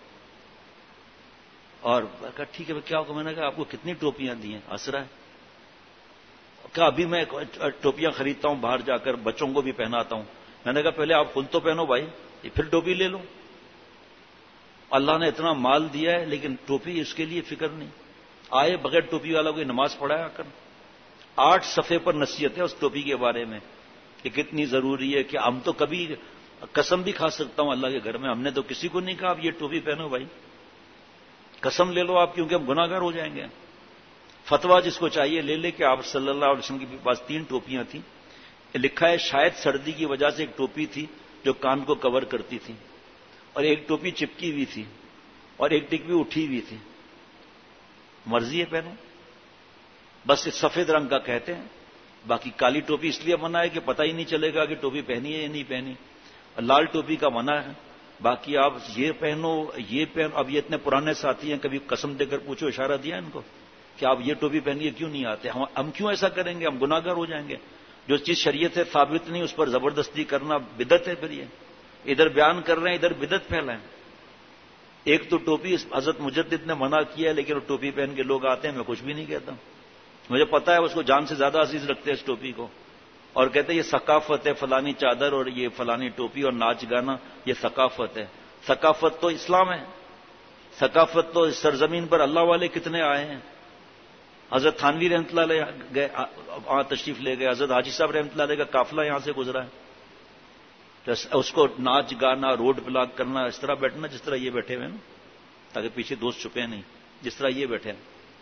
اور کہا ٹھیک ہے کیا ہوگا، میں نے کہا آپ کو کتنی ٹوپیاں دی ہیں؟ ہنس رہا ہے. کہا ابھی میں ٹوپیاں خریدتا ہوں باہر جا کر، بچوں کو بھی پہناتا ہوں. میں نے کہا پہلے آپ خود تو پہنو بھائی، پھر ٹوپی لے لو. اللہ نے اتنا مال دیا ہے لیکن ٹوپی اس کے لیے فکر نہیں. آئے بغیر ٹوپی والا کوئی نماز پڑھایا کر. 8 صفحے پر نصیحت ہے اس ٹوپی کے بارے میں کہ کتنی ضروری ہے، کہ ہم تو کبھی قسم بھی کھا سکتا ہوں اللہ کے گھر میں، ہم نے تو کسی کو نہیں کہا آپ یہ ٹوپی پہنو بھائی، قسم لے لو آپ، کیونکہ ہم گناہ گار ہو جائیں گے. فتویٰ جس کو چاہیے لے لے کہ آپ صلی اللہ علیہ وسلم کے پاس 3 ٹوپیاں تھیں. لکھا ہے شاید سردی کی وجہ سے ایک ٹوپی تھی جو کان کو کور کرتی تھی، اور ایک ٹوپی چپکی ہوئی تھی، اور ایک ٹوپی اٹھی ہوئی تھی. مرضی ہے پہنو، بس اس سفید رنگ کا کہتے ہیں. باقی کالی ٹوپی اس لیے منع ہے کہ پتہ ہی نہیں چلے گا کہ ٹوپی پہنی ہے یا نہیں پہنی. لال ٹوپی کا منع ہے. باقی آپ یہ پہنو یہ پہنو. اب یہ اتنے پرانے ساتھی ہیں، کبھی قسم دے کر پوچھو، اشارہ دیا ان کو کہ آپ یہ ٹوپی پہنیے، کیوں نہیں آتے؟ ہم کیوں ایسا کریں گے؟ ہم گناہ گار ہو جائیں گے. جو چیز شریعت سے ثابت نہیں اس پر زبردستی کرنا بدعت ہے. پھر یہ ادھر بیان کر رہے ہیں ادھر بدعت پھیلائیں. ایک تو ٹوپی حضرت مجدد نے منع کیا ہے، لیکن وہ ٹوپی پہن کے لوگ آتے ہیں، میں کچھ بھی نہیں کہتا. مجھے پتا ہے اس کو جان سے زیادہ عزیز رکھتے ہیں اس ٹوپی کو، اور کہتے ہیں یہ ثقافت ہے، فلانی چادر اور یہ فلانی ٹوپی اور ناچ گانا یہ ثقافت ہے. ثقافت تو اسلام ہے. ثقافت تو اس سرزمین پر اللہ والے کتنے آئے ہیں. حضرت تھانوی رحمۃ اللہ علیہ گئے، وہاں تشریف لے گئے. حضرت حاجی صاحب رحمۃ اللہ علیہ کا قافلہ یہاں سے گزرا ہے. اس کو ناچ گانا، روڈ بلاک کرنا، اس طرح بیٹھنا جس طرح یہ بیٹھے ہوئے نا، تاکہ پیچھے دوست چھپے نہیں، جس طرح یہ بیٹھے ہیں.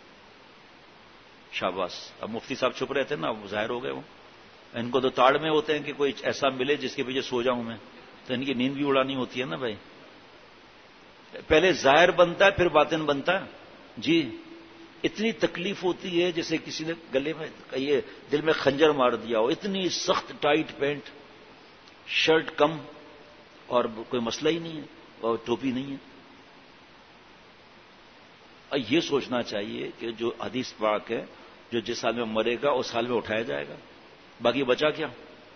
شاباش. اب مفتی صاحب چھپ رہے تھے نا، اب ظاہر ہو گئے وہ. ان کو تو تاڑ میں ہوتے ہیں کہ کوئی ایسا ملے جس کے پیچھے سو جاؤں میں، تو ان کی نیند بھی اڑانی ہوتی ہے نا بھائی. پہلے ظاہر بنتا ہے پھر باطن بنتا ہے. جی اتنی تکلیف ہوتی ہے جیسے کسی نے گلے میں یہ دل میں خنجر مار دیا ہو. اتنی سخت ٹائٹ پینٹ، شرٹ کم، اور کوئی مسئلہ ہی نہیں ہے، اور ٹوپی نہیں ہے. یہ سوچنا چاہیے کہ جو حدیث پاک ہے، جو جس سال میں مرے گا اس سال میں اٹھایا جائے گا، باقی بچا کیا.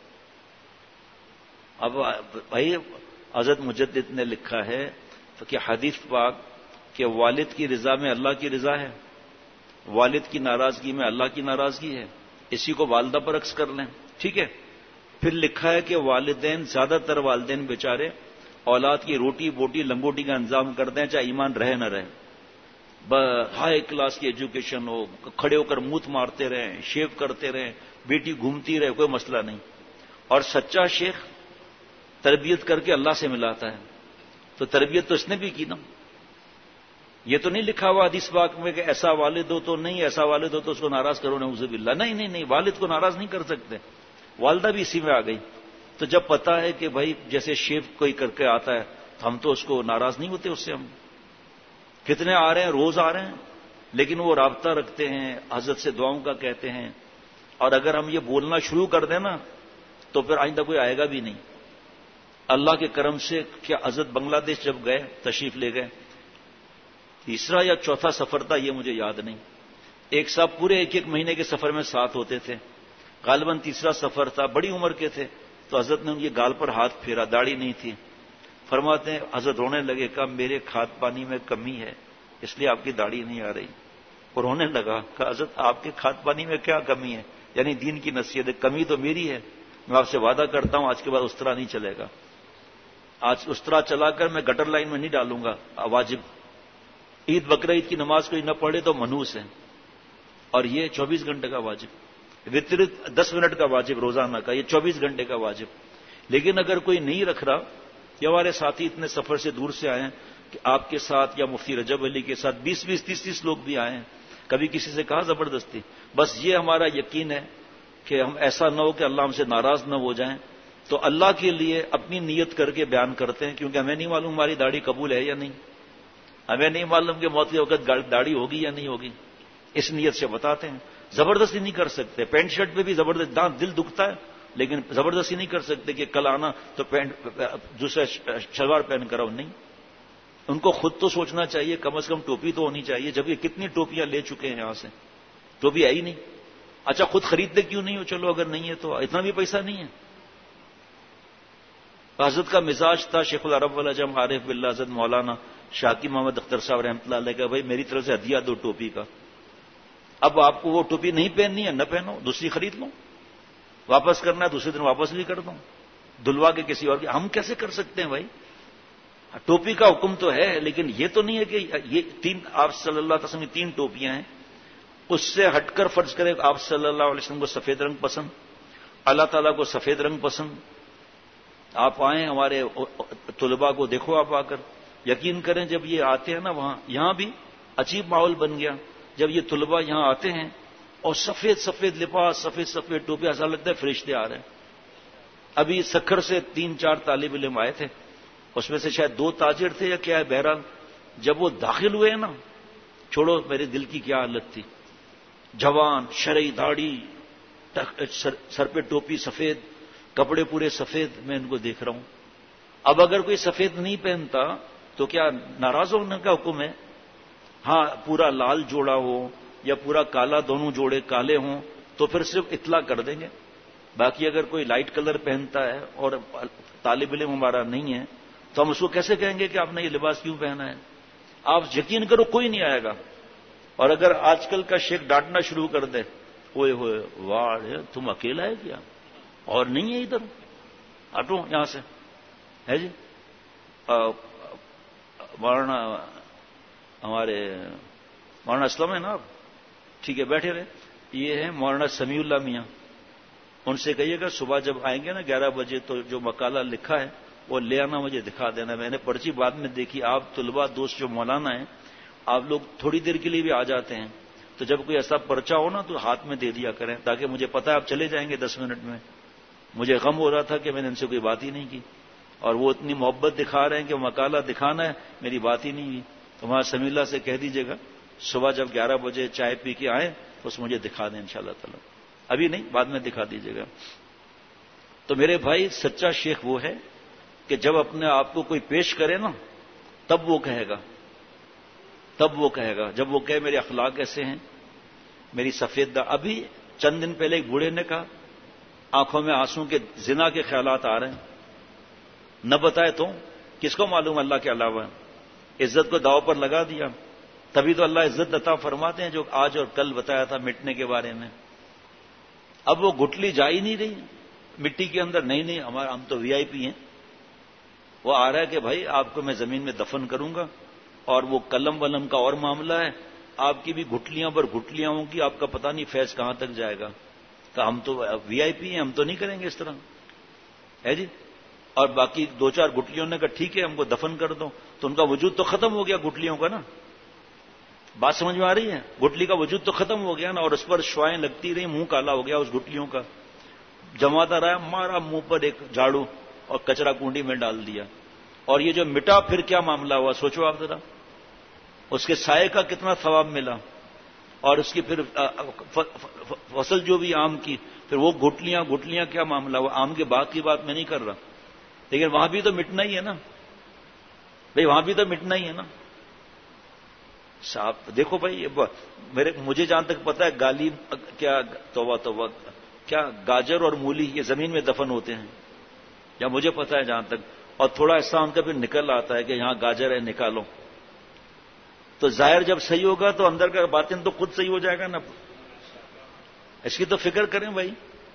اب بھائی حضرت مجدد نے لکھا ہے کہ حدیث پاک کہ والد کی رضا میں اللہ کی رضا ہے، والد کی ناراضگی میں اللہ کی ناراضگی ہے. اسی کو والدہ پر عکس کر لیں، ٹھیک ہے. پھر لکھا ہے کہ والدین، زیادہ تر والدین بیچارے اولاد کی روٹی بوٹی لنگوٹی کا انتظام کرتے ہیں، چاہے ایمان رہے نہ رہے. ہائی کلاس کی ایجوکیشن ہو، کھڑے ہو کر منہ مارتے رہیں، شیو کرتے رہیں، بیٹی گھومتی رہے، کوئی مسئلہ نہیں. اور سچا شیخ تربیت کر کے اللہ سے ملاتا ہے، تو تربیت تو اس نے بھی کی نا. یہ تو نہیں لکھا ہوا حدیث پاک میں کہ ایسا والد ہو تو نہیں، ایسا والد ہو تو اس کو ناراض کرو نعوذ باللہ. نہیں، والد کو ناراض نہیں کر سکتے. والدہ بھی اسی میں آ گئی. تو جب پتا ہے کہ بھائی جیسے شیو کوئی کر کے آتا ہے تو ہم تو اس کو ناراض نہیں ہوتے اس سے. ہم کتنے آ رہے ہیں، روز آ رہے ہیں، لیکن وہ رابطہ رکھتے ہیں، حضرت سے دعاؤں کا کہتے ہیں. اور اگر ہم یہ بولنا شروع کر دیں نا تو پھر آئندہ کوئی آئے گا بھی نہیں. اللہ کے کرم سے کیا حضرت بنگلہ دیش جب گئے، تشریف لے گئے، تیسرا یا چوتھا سفر تھا یہ مجھے یاد نہیں. ایک صاحب پورے ایک مہینے کے سفر میں ساتھ ہوتے تھے، غالباً تیسرا سفر تھا، بڑی عمر کے تھے. تو حضرت نے ان کے گال پر ہاتھ پھیرا، داڑھی نہیں تھی. فرماتے ہیں حضرت رونے لگے، کہا میرے کھاد پانی میں کمی ہے اس لیے آپ کی داڑھی نہیں آ رہی. اور رونے لگا، کہا حضرت آپ کے کھاد پانی میں کیا کمی ہے؟ یعنی دین کی نصیحت ہے. کمی تو میری ہے، میں آپ سے وعدہ کرتا ہوں آج کے بعد اس طرح نہیں چلے گا. آج اس طرح چلا کر میں گٹر لائن میں نہیں ڈالوں گا. واجب عید بقرعید کی نماز کوئی نہ پڑھے تو منحوس ہے، اور یہ 24 گھنٹے کا واجب. وطر 10 منٹ کا واجب روزانہ کا، یہ 24 گھنٹے کا واجب. لیکن اگر کوئی نہیں رکھ رہا، یہ ہمارے ساتھی اتنے سفر سے دور سے آئے ہیں، کہ آپ کے ساتھ یا مفتی رجب علی کے ساتھ 20-20 30-30 لوگ بھی آئے ہیں. کبھی کسی سے کہا زبردستی؟ بس یہ ہمارا یقین ہے کہ ہم ایسا نہ ہو کہ اللہ ہم سے ناراض نہ ہو جائیں، تو اللہ کے لیے اپنی نیت کر کے بیان کرتے ہیں، کیونکہ ہمیں نہیں معلوم ہماری داڑھی قبول ہے یا نہیں، ہمیں نہیں معلوم کہ موت کے وقت داڑھی ہوگی یا نہیں ہوگی، اس نیت سے بتاتے ہیں. زبردستی نہیں کر سکتے. پینٹ شرٹ پہ بھی زبردست دل دکھتا ہے، لیکن زبردستی نہیں کر سکتے کہ کل آنا تو پینٹ دوسرا شلوار پہن کر آؤ. نہیں، ان کو خود تو سوچنا چاہیے، کم از کم ٹوپی تو ہونی چاہیے. جب یہ کتنی ٹوپیاں لے چکے ہیں یہاں سے، ٹوپی ہے ہی نہیں. اچھا خود خریدتے کیوں نہیں ہو؟ چلو اگر نہیں ہے تو اتنا بھی پیسہ نہیں ہے. حضرت کا مزاج تھا شیخ العرب والعجم عارف باللہ حضرت مولانا شاکی محمد اختر صاحب رحمۃ اللہ علیہ کا، بھائی میری طرف سے ہدیہ دو ٹوپی کا. اب آپ کو وہ ٹوپی نہیں پہننی ہے نہ پہنو، دوسری خرید لو. واپس کرنا ہے دوسرے دن واپس بھی کر دو، دلوا کے کسی اور کی. ہم کیسے کر سکتے ہیں بھائی؟ ٹوپی کا حکم تو ہے، لیکن یہ تو نہیں ہے کہ یہ آپ صلی اللہ علیہ وسلم کی 3 ٹوپیاں ہیں، اس سے ہٹ کر فرض کریں آپ صلی اللہ علیہ وسلم کو سفید رنگ پسند، اللہ تعالیٰ کو سفید رنگ پسند. آپ آئیں، ہمارے طلباء کو دیکھو، آپ آ کر یقین کریں جب یہ آتے ہیں نا وہاں، یہاں بھی عجیب ماحول بن گیا. جب یہ طلباء یہاں آتے ہیں اور سفید سفید لباس، سفید سفید ٹوپی، ایسا لگتا ہے فرشتے آ رہے ہیں. ابھی سکھر سے 3-4 طالب علم آئے تھے، اس میں سے شاید 2 تاجر تھے یا کیا ہے. بہرحال جب وہ داخل ہوئے نا، چھوڑو میرے دل کی کیا حالت تھی. جوان، شرعی داڑھی، سر پہ ٹوپی سفید، کپڑے پورے سفید. میں ان کو دیکھ رہا ہوں. اب اگر کوئی سفید نہیں پہنتا تو کیا ناراض ہونے کا حکم ہے؟ ہاں پورا لال جوڑا ہو یا پورا کالا، دونوں جوڑے کالے ہوں تو پھر صرف اطلاع کر دیں گے. باقی اگر کوئی لائٹ کلر پہنتا ہے اور طالب علم ہمارا نہیں ہے تو ہم اس کو کیسے کہیں گے کہ آپ نے یہ لباس کیوں پہنا ہے؟ آپ یقین کرو کوئی نہیں آئے گا. اور اگر آج کل کا شیخ ڈانٹنا شروع کر دے، اوئے ہوئے واڑ تم اکیلا ہے کیا اور نہیں ہے ادھر، ہٹو یہاں سے، ہے جی. مولانا ہمارے مولانا اسلم ہے نا آپ، ٹھیک ہے بیٹھے رہے. یہ ہے مولانا سمیع اللہ میاں. ان سے کہیے گا صبح جب آئیں گے نا 11 بجے تو جو مقالہ لکھا ہے وہ لے آنا، مجھے دکھا دینا. میں نے پرچی بعد میں دیکھی. آپ طلباء دوست جو مولانا ہیں، آپ لوگ تھوڑی دیر کے لیے بھی آ جاتے ہیں، تو جب کوئی ایسا پرچہ ہو نا تو ہاتھ میں دے دیا کریں، تاکہ مجھے پتا ہے آپ چلے جائیں گے 10 منٹ میں. مجھے غم ہو رہا تھا کہ میں نے ان سے کوئی بات ہی نہیں کی، اور وہ اتنی محبت دکھا رہے ہیں کہ مقالہ دکھانا ہے، میری بات ہی نہیں ہوئی. تو وہاں سمیع اللہ سے کہہ دیجیے گا صبح جب 11 بجے چائے پی کے آئیں تو اس مجھے دکھا دیں انشاءاللہ تعالی. ابھی نہیں، بعد میں دکھا دیجیے گا. تو میرے بھائی سچا شیخ وہ ہے کہ جب اپنے آپ کو کوئی پیش کرے نا تب وہ کہے گا، جب وہ کہے میرے اخلاق ایسے ہیں، میری سفید ابھی چند دن پہلے ایک بوڑھے نے کہا آنکھوں میں آنسو کے زنا کے خیالات آ رہے ہیں. نہ بتائے تو کس کو معلوم اللہ کے علاوہ. عزت کو داؤ پر لگا دیا. تبھی تو اللہ عزت عطا فرماتے ہیں جو آج اور کل بتایا تھا مٹنے کے بارے میں. اب وہ گٹلی جا ہی نہیں رہی مٹی کے اندر. نہیں ہم تو وی آئی پی ہیں. وہ آ رہا ہے کہ بھائی آپ کو میں زمین میں دفن کروں گا، اور وہ قلم ولم کا اور معاملہ ہے، آپ کی بھی گٹلیاں پر گٹلیاں ہوں گی، آپ کا پتہ نہیں فیض کہاں تک جائے گا. کہ ہم تو وی آئی پی ہیں، ہم تو نہیں کریں گے اس طرح، ہے جی. اور باقی 2-4 گٹلیوں نے کہا ٹھیک ہے ہم کو دفن کر دو، تو ان کا وجود تو ختم ہو گیا گٹلیوں کا نا. بات سمجھ میں آ رہی ہے؟ گٹلی کا وجود تو ختم ہو گیا نا، اور اس پر شوائیں لگتی رہی، منہ کالا ہو گیا اس گٹلیوں کا. جماتا رہا، مارا منہ پر ایک جھاڑو اور کچرا کنڈی میں ڈال دیا. اور یہ جو مٹا پھر کیا معاملہ ہوا سوچو آپ ذرا. اس کے سائے کا کتنا ثواب ملا، اور اس کی پھر فصل جو بھی آم کی، پھر وہ گٹلیاں کیا معاملہ ہوا. آم کے باغ کی بات میں نہیں کر رہا، لیکن وہاں بھی تو مٹنا ہی ہے نا بھائی، وہاں بھی تو مٹنا ہی ہے نا صاحب. دیکھو بھائی مجھے جہاں تک پتا ہے گالی کیا توبہ کیا گاجر اور مولی یہ زمین میں دفن ہوتے ہیں، یا مجھے پتا ہے جہاں تک. اور تھوڑا ایسا ان کا پھر نکل آتا ہے کہ یہاں گاجر ہے نکالو. تو ظاہر جب صحیح ہوگا تو اندر کا باطن تو خود صحیح ہو جائے گا نا. اس کی تو فکر کریں بھائی.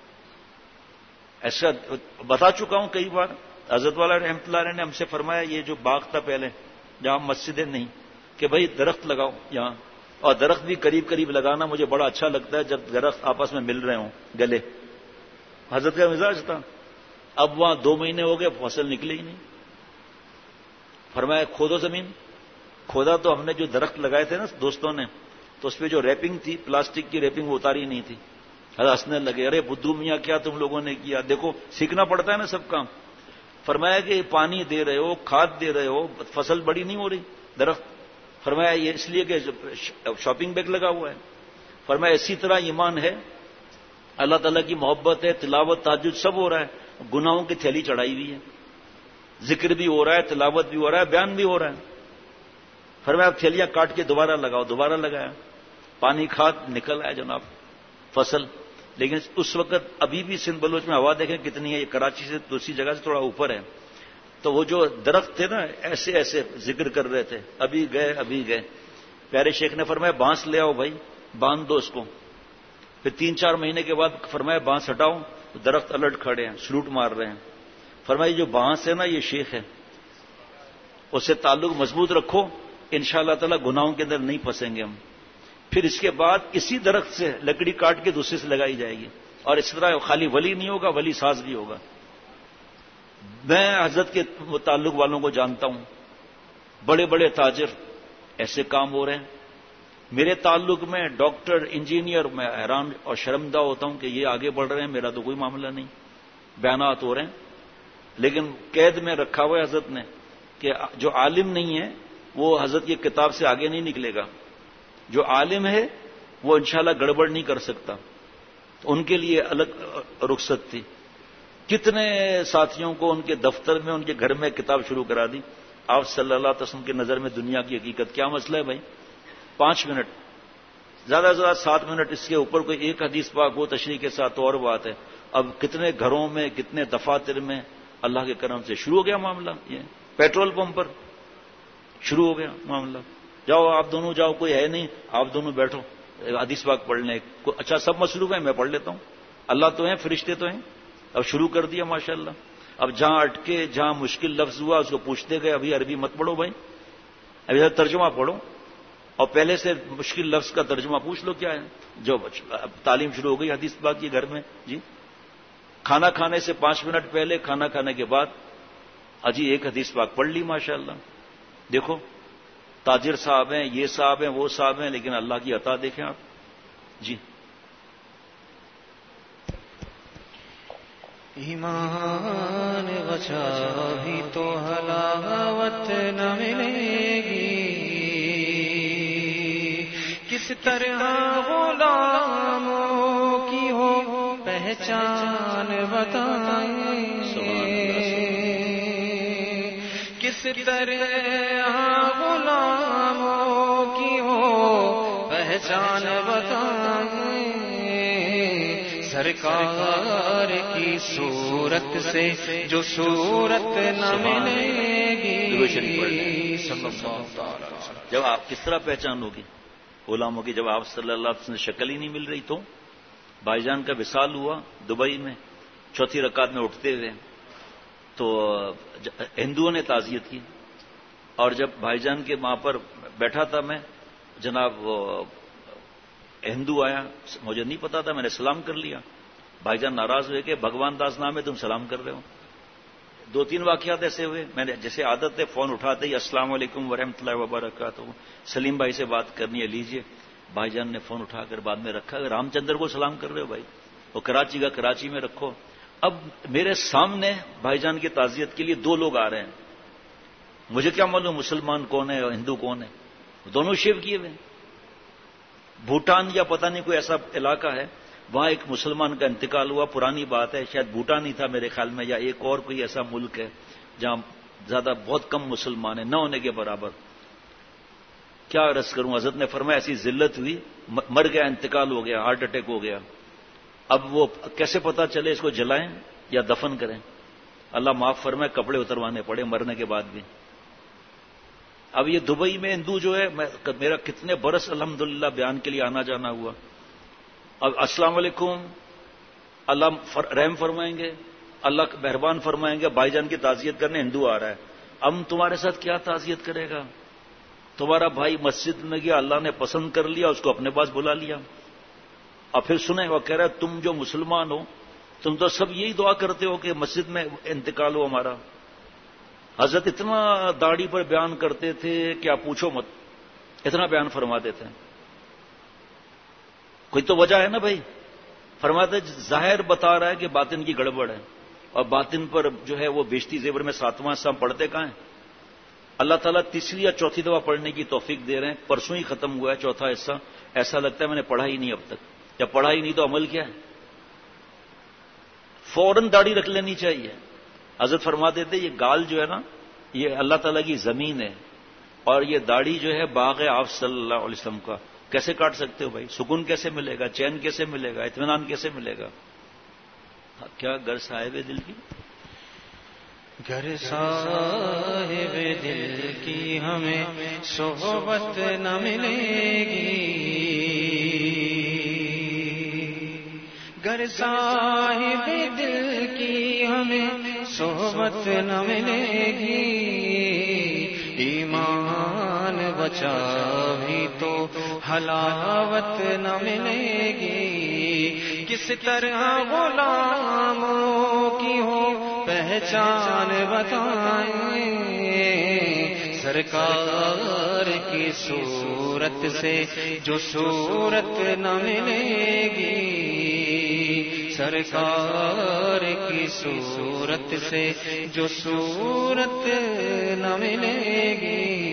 ایسا بتا چکا ہوں کئی بار. حضرت والا رحمۃ اللہ علیہ نے ہم سے فرمایا یہ جو باغ تھا پہلے جہاں مسجدیں نہیں، کہ بھائی درخت لگاؤ یہاں، اور درخت بھی قریب قریب لگانا مجھے بڑا اچھا لگتا ہے جب درخت آپس میں مل رہے ہوں گلے. حضرت کا مزاج تھا. اب وہاں 2 مہینے ہو گئے فصل نکلے ہی نہیں. فرمایا کھودو زمین، کھودا تو ہم نے جو درخت لگائے تھے نا دوستوں نے، تو اس پہ جو ریپنگ تھی پلاسٹک کی ریپنگ وہ اتاری نہیں تھی. ہنسنے لگے، ارے بدھو میاں کیا تم لوگوں نے کیا، دیکھو سیکھنا پڑتا ہے نا سب کام. فرمایا کہ پانی دے رہے ہو، کھاد دے رہے ہو، فصل بڑی نہیں ہو رہی درخت. فرمایا یہ اس لیے کہ شاپنگ بیگ لگا ہوا ہے. فرمایا اسی طرح ایمان ہے، اللہ تعالیٰ کی محبت ہے، تلاوت تہجد سب ہو رہا ہے، گناہوں کی تھیلی چڑھائی ہوئی ہے، ذکر بھی ہو رہا ہے، تلاوت بھی ہو رہا ہے، بیان بھی ہو رہا ہے. فرمایا اب تھیلیاں کاٹ کے دوبارہ لگاؤ، دوبارہ لگایا، پانی کھاد نکل آیا جناب فصل. لیکن اس وقت ابھی بھی سندھ بلوچ میں ہوا دیکھیں کتنی ہے، یہ کراچی سے دوسری جگہ سے تھوڑا اوپر ہے. تو وہ جو درخت تھے نا ایسے ایسے ذکر کر رہے تھے، ابھی گئے. پیارے شیخ نے فرمایا بانس لے آؤ بھائی، باندھ دو اس کو. پھر 3-4 مہینے کے بعد فرمایا بانس ہٹاؤ، تو درخت الٹ کھڑے ہیں، سلوٹ مار رہے ہیں. فرمایا جو بانس ہے نا یہ شیخ ہے، اس سے تعلق مضبوط رکھو، انشاءاللہ تعالی گناہوں کے اندر نہیں پھنسیں گے ہم. پھر اس کے بعد اسی درخت سے لکڑی کاٹ کے دوسرے سے لگائی جائے گی. اور اس طرح خالی ولی نہیں ہوگا، ولی ساز بھی ہوگا. میں حضرت کے تعلق والوں کو جانتا ہوں، بڑے بڑے تاجر ایسے کام ہو رہے ہیں. میرے تعلق میں ڈاکٹر انجینئر، میں حیران اور شرمندہ ہوتا ہوں کہ یہ آگے بڑھ رہے ہیں، میرا تو کوئی معاملہ نہیں. بیانات ہو رہے ہیں، لیکن قید میں رکھا ہوا ہے حضرت نے کہ جو عالم نہیں ہے وہ حضرت کی کتاب سے آگے نہیں نکلے گا، جو عالم ہے وہ انشاءاللہ گڑبڑ نہیں کر سکتا. تو ان کے لیے الگ رخصت تھی. کتنے ساتھیوں کو ان کے دفتر میں، ان کے گھر میں کتاب شروع کرا دی. آپ صلی اللہ علیہ وسلم کی نظر میں دنیا کی حقیقت. کیا مسئلہ ہے بھائی؟ 5 منٹ، زیادہ سے زیادہ 7 منٹ، اس کے اوپر کوئی ایک حدیث پاک ہو تشریح کے ساتھ اور بات ہے. اب کتنے گھروں میں، کتنے دفاتر میں اللہ کے کرم سے شروع ہو گیا معاملہ. یہ پیٹرول پمپ پر شروع ہو گیا معاملہ. جاؤ آپ دونوں جاؤ، کوئی ہے نہیں، آپ دونوں بیٹھو حدیث پاک پڑھ لیں. اچھا سب مصروف ہیں، میں پڑھ لیتا ہوں، اللہ تو ہیں، فرشتے تو ہیں. اب شروع کر دیا ماشاءاللہ. اب جہاں اٹکے، جہاں مشکل لفظ ہوا اس کو پوچھتے گئے، ابھی عربی مت پڑھو بھائی، ابھی ترجمہ پڑھو، اور پہلے سے مشکل لفظ کا ترجمہ پوچھ لو کیا ہے. جو اب تعلیم شروع ہو گئی حدیث پاک کی گھر میں. جی کھانا کھانے سے 5 منٹ پہلے، کھانا کھانے کے بعد اجی ایک حدیث پاک پڑھ لی ماشاءاللہ. دیکھو تاجر صاحب ہیں، یہ صاحب ہیں، وہ صاحب ہیں، لیکن اللہ کی عطا دیکھیں آپ. جی ایمان بچا بھی تو حلاوت نہ ملے گی، کس طرح غلاموں کی ہو پہچان بتائیں، کس طرح غلاموں کی ہو پہچان بتائیں. سرکار کی صورت سے جو صورت نہ ملے گی. جب آپ کس طرح پہچان ہوگی غلاموں کی؟ جب آپ صلی اللہ علیہ وسلم شکل ہی نہیں مل رہی. تو بھائی جان کا وصال ہوا دبئی میں، 4تھی رکعت میں اٹھتے ہوئے، تو ہندوؤں نے تعزیت کی. اور جب بھائی جان کے وہاں پر بیٹھا تھا میں، جناب ہندو آیا، مجھے نہیں پتا تھا، میں نے سلام کر لیا. بھائی جان ناراض ہوئے کہ بھگوان داس نام ہے تم سلام کر رہے ہو. 2-3 واقعات ایسے ہوئے. میں نے جیسے عادت ہے فون اٹھاتے ہی السلام علیکم ورحمۃ اللہ وبرکاتہ، سلیم بھائی سے بات کرنی ہے، لیجئے. بھائی جان نے فون اٹھا کر بعد میں رکھا، رام چندر کو سلام کر رہے ہو بھائی، وہ کراچی کا کراچی میں رکھو. اب میرے سامنے بھائی جان کی تعزیت کے لیے 2 لوگ آ رہے ہیں. مجھے کیا معلوم مسلمان کون ہے اور ہندو کون ہے، دونوں شیو کیے ہوئے. بھوٹان یا پتہ نہیں کوئی ایسا علاقہ ہے، وہاں ایک مسلمان کا انتقال ہوا. پرانی بات ہے، شاید بھوٹان ہی تھا میرے خیال میں، یا ایک اور کوئی ایسا ملک ہے جہاں زیادہ بہت کم مسلمان ہیں، نہ ہونے کے برابر. کیا عرض کروں، حضرت نے فرمایا ایسی ذلت ہوئی، مر گیا، انتقال ہو گیا، ہارٹ اٹیک ہو گیا. اب وہ کیسے پتا چلے اس کو جلائیں یا دفن کریں؟ اللہ معاف فرمائے، کپڑے اتروانے پڑے مرنے کے بعد بھی. اب یہ دبئی میں ہندو جو ہے، میرا کتنے برس الحمدللہ بیان کے لیے آنا جانا ہوا. اب السلام علیکم، اللہ رحم فرمائیں گے، اللہ مہربان فرمائیں گے، بھائی جان کی تعزیت کرنے ہندو آ رہا ہے. اب تمہارے ساتھ کیا تعزیت کرے گا؟ تمہارا بھائی مسجد میں گیا، اللہ نے پسند کر لیا، اس کو اپنے پاس بلا لیا. اور پھر سنیں، وہ کہہ رہا ہے تم جو مسلمان ہو تم تو سب یہی دعا کرتے ہو کہ مسجد میں انتقال ہو ہمارا. حضرت اتنا داڑھی پر بیان کرتے تھے کہ آپ پوچھو مت، اتنا بیان فرماتے تھے. کوئی تو وجہ ہے نا بھائی. فرماتے ظاہر بتا رہا ہے کہ باطن کی گڑبڑ ہے، اور باطن پر جو ہے وہ بیشتی زیور میں 7واں حصہ پڑھتے کہاں ہیں؟ اللہ تعالیٰ تیسری یا چوتھی دفعہ پڑھنے کی توفیق دے رہے ہیں. پرسوں ہی ختم ہوا ہے چوتھا حصہ. ایسا لگتا ہے میں نے پڑھا ہی نہیں اب تک. جب پڑھا ہی نہیں تو عمل کیا ہے؟ فوراً داڑھی رکھ لینی چاہیے. حضرت فرماتے تھے یہ گال جو ہے نا یہ اللہ تعالیٰ کی زمین ہے، اور یہ داڑھی جو ہے باغ ہے آپ صلی اللہ علیہ وسلم کا. کیسے کاٹ سکتے ہو بھائی؟ سکون کیسے ملے گا؟ چین کیسے ملے گا؟ اطمینان کیسے ملے گا؟ کیا گر صاحب دل کی؟ گر صاحب دل کی ہمیں صحبت نہ ملے گی، گر صاحب دل کی ہمیں صحبت نہ ملے گی. ایمان بچا بھی تو حلاوت نہ ملے گی. کس طرح غلاموں کی ہو پہچان بتائیں، سرکار کی صورت سے جو صورت نہ ملے گی، سرکار کی صورت سے جو صورت نہ ملے گی.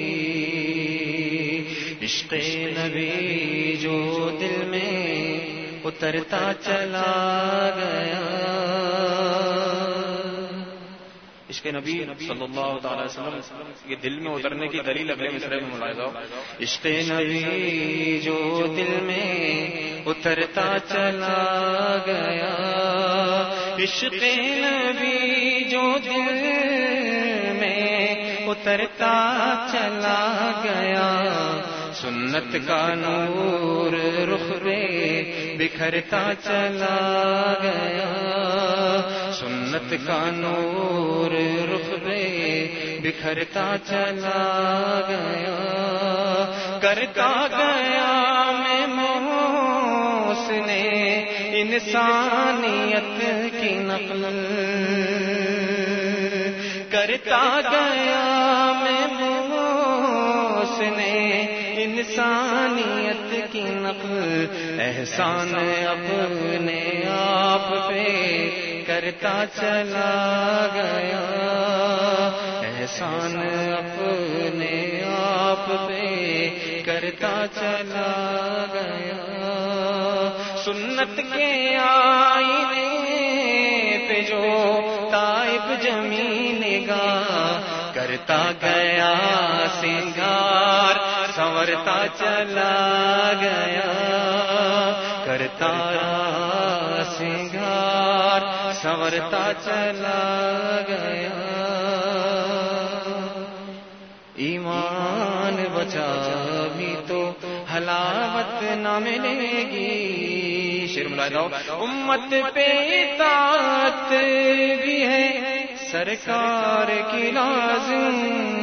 عشق نبی جو دل میں اترتا چلا گیا، عشق نبی صلی اللہ تعالی وسلم یہ دل میں اترنے کی دلیل اگلے مصرعے میں ملاحظہ ہو. عشق نبی جو دل میں اترتا چلا گیا، عشق نبی جو دل میں اترتا چلا گیا، سنت کا نور رخ پہ بکھرتا چلا گیا، سنت کا نور رخ پہ بکھرتا چلا گیا. کرتا گیا میں موس نے انسانیت کی نقل، کرتا گیا میں موس نے انسانیت کی نقل. احسان اپنے آپ پہ کرتا چلا گیا، احسان اپنے آپ پہ کرتا چلا گیا. سنت کے آئینے پہ جو تائب جمی نگاہ کرتا گیا سنگار، سنورتا چلا گیا، کرتا سنگار سنورتا چلا گیا. ایمان بچا بھی تو حلاوت نہ ملے گی. شعر ملاحظہ ہو. امت پہ اطاعت بھی ہے سرکار کی لازم،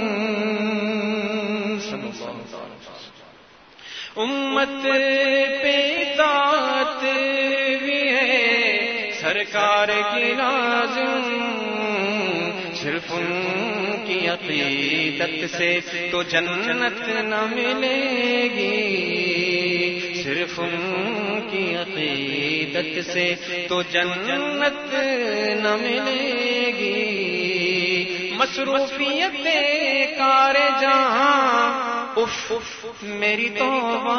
امت پہ اطاعت بھی ہے سرکار کی لازم. صرف ان کی عقیدت سے تو جنت نہ ملے گی، صرف ان کی عقیدت سے تو جنت نہ ملے گی. مصروفیت کار جہاں اف میری توبہ،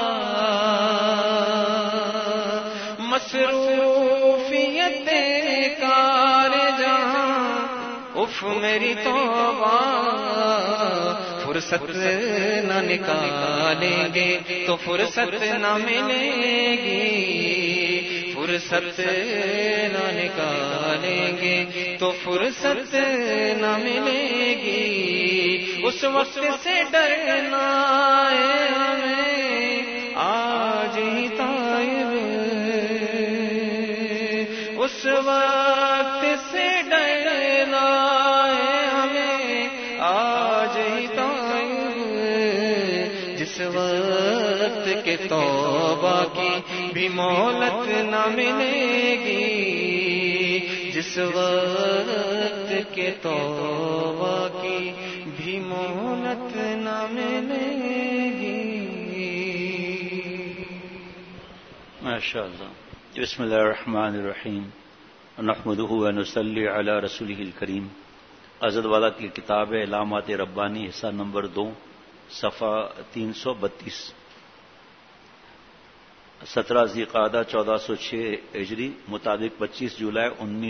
مصروفیت کار جہاں اف میری توبہ. فرصت نہ نکالیں گے تو فرصت نہ ملے گی، فرصت نہ نکالیں گے تو فرصت نہ ملے گی. اس وقت سے ڈرنا ہے ہمیں آج ہی طائب، اس وقت سے ڈرنا ہے ہمیں آج ہی طائب، جس وقت کے توبہ کی بھی مہلت نہ ملے گی، جس جس وقت کے توبہ کی بھی مہلت نہ ملے گی. ماشاء اللہ. بسم اللہ الرحمن الرحیم. نحمده ونصلی علی رسولہ الکریم. حضرت والا کی کتاب ہے علامات ربانی حصہ نمبر 2 صفحہ 332. 17 ذی قعدہ 1406 ہجری مطابق 25 جولائی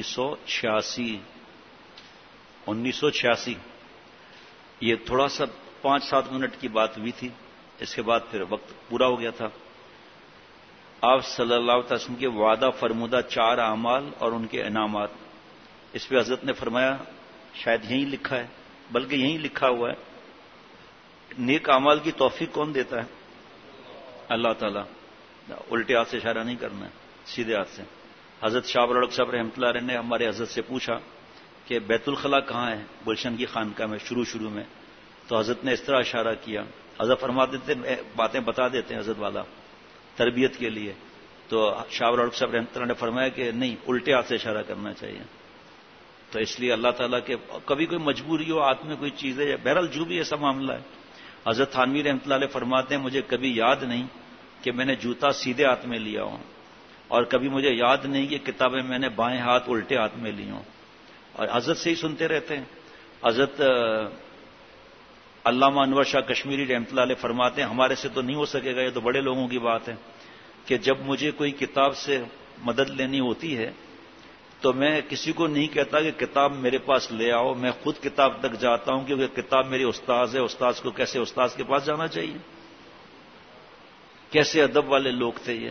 1986. یہ تھوڑا سا 5-7 منٹ کی بات ہوئی تھی. اس کے بعد پھر وقت پورا ہو گیا تھا. آپ صلی اللہ علیہ وسلم کے وعدہ فرمودہ 4 اعمال اور ان کے انعامات. اس پہ حضرت نے فرمایا، شاید یہیں لکھا ہے، بلکہ یہیں لکھا ہوا ہے، نیک اعمال کی توفیق کون دیتا ہے؟ اللہ تعالیٰ. الٹے ہاتھ سے اشارہ نہیں کرنا ہے، سیدھے ہاتھ سے. حضرت شاہ رڑک صاحب رحمۃ اللہ علیہ نے ہمارے حضرت سے پوچھا کہ بیت الخلاء کہاں ہے گلشن کی خانقاہ میں شروع میں. تو حضرت نے اس طرح اشارہ کیا. حضرت فرما دیتے باتیں بتا دیتے ہیں حضرت والا تربیت کے لیے. تو شاہ رڑک صاحب رحمۃ اللہ نے فرمایا کہ نہیں، الٹے ہاتھ سے اشارہ کرنا چاہیے. تو اس لیے اللہ تعالیٰ کے کبھی کوئی مجبوری ہو، ہاتھ میں کوئی چیز ہے، بہرحال جو بھی ایسا معاملہ ہے. حضرت تھانوی رحمۃ اللہ علیہ فرماتے ہیں مجھے کبھی یاد نہیں کہ میں نے جوتا سیدھے ہاتھ میں لیا ہوں، اور کبھی مجھے یاد نہیں کہ کتابیں میں نے بائیں ہاتھ الٹے ہاتھ میں لی ہوں. اور حضرت سے ہی سنتے رہتے ہیں. حضرت علامہ انور شاہ کشمیری رحمۃ اللہ علیہ فرماتے ہیں ہمارے سے تو نہیں ہو سکے گا، یہ تو بڑے لوگوں کی بات ہے، کہ جب مجھے کوئی کتاب سے مدد لینی ہوتی ہے تو میں کسی کو نہیں کہتا کہ کتاب میرے پاس لے آؤ، میں خود کتاب تک جاتا ہوں، کیونکہ کتاب میری استاذ ہے. استاذ کو کیسے استاذ کے پاس جانا چاہیے؟ کیسے ادب والے لوگ تھے یہ.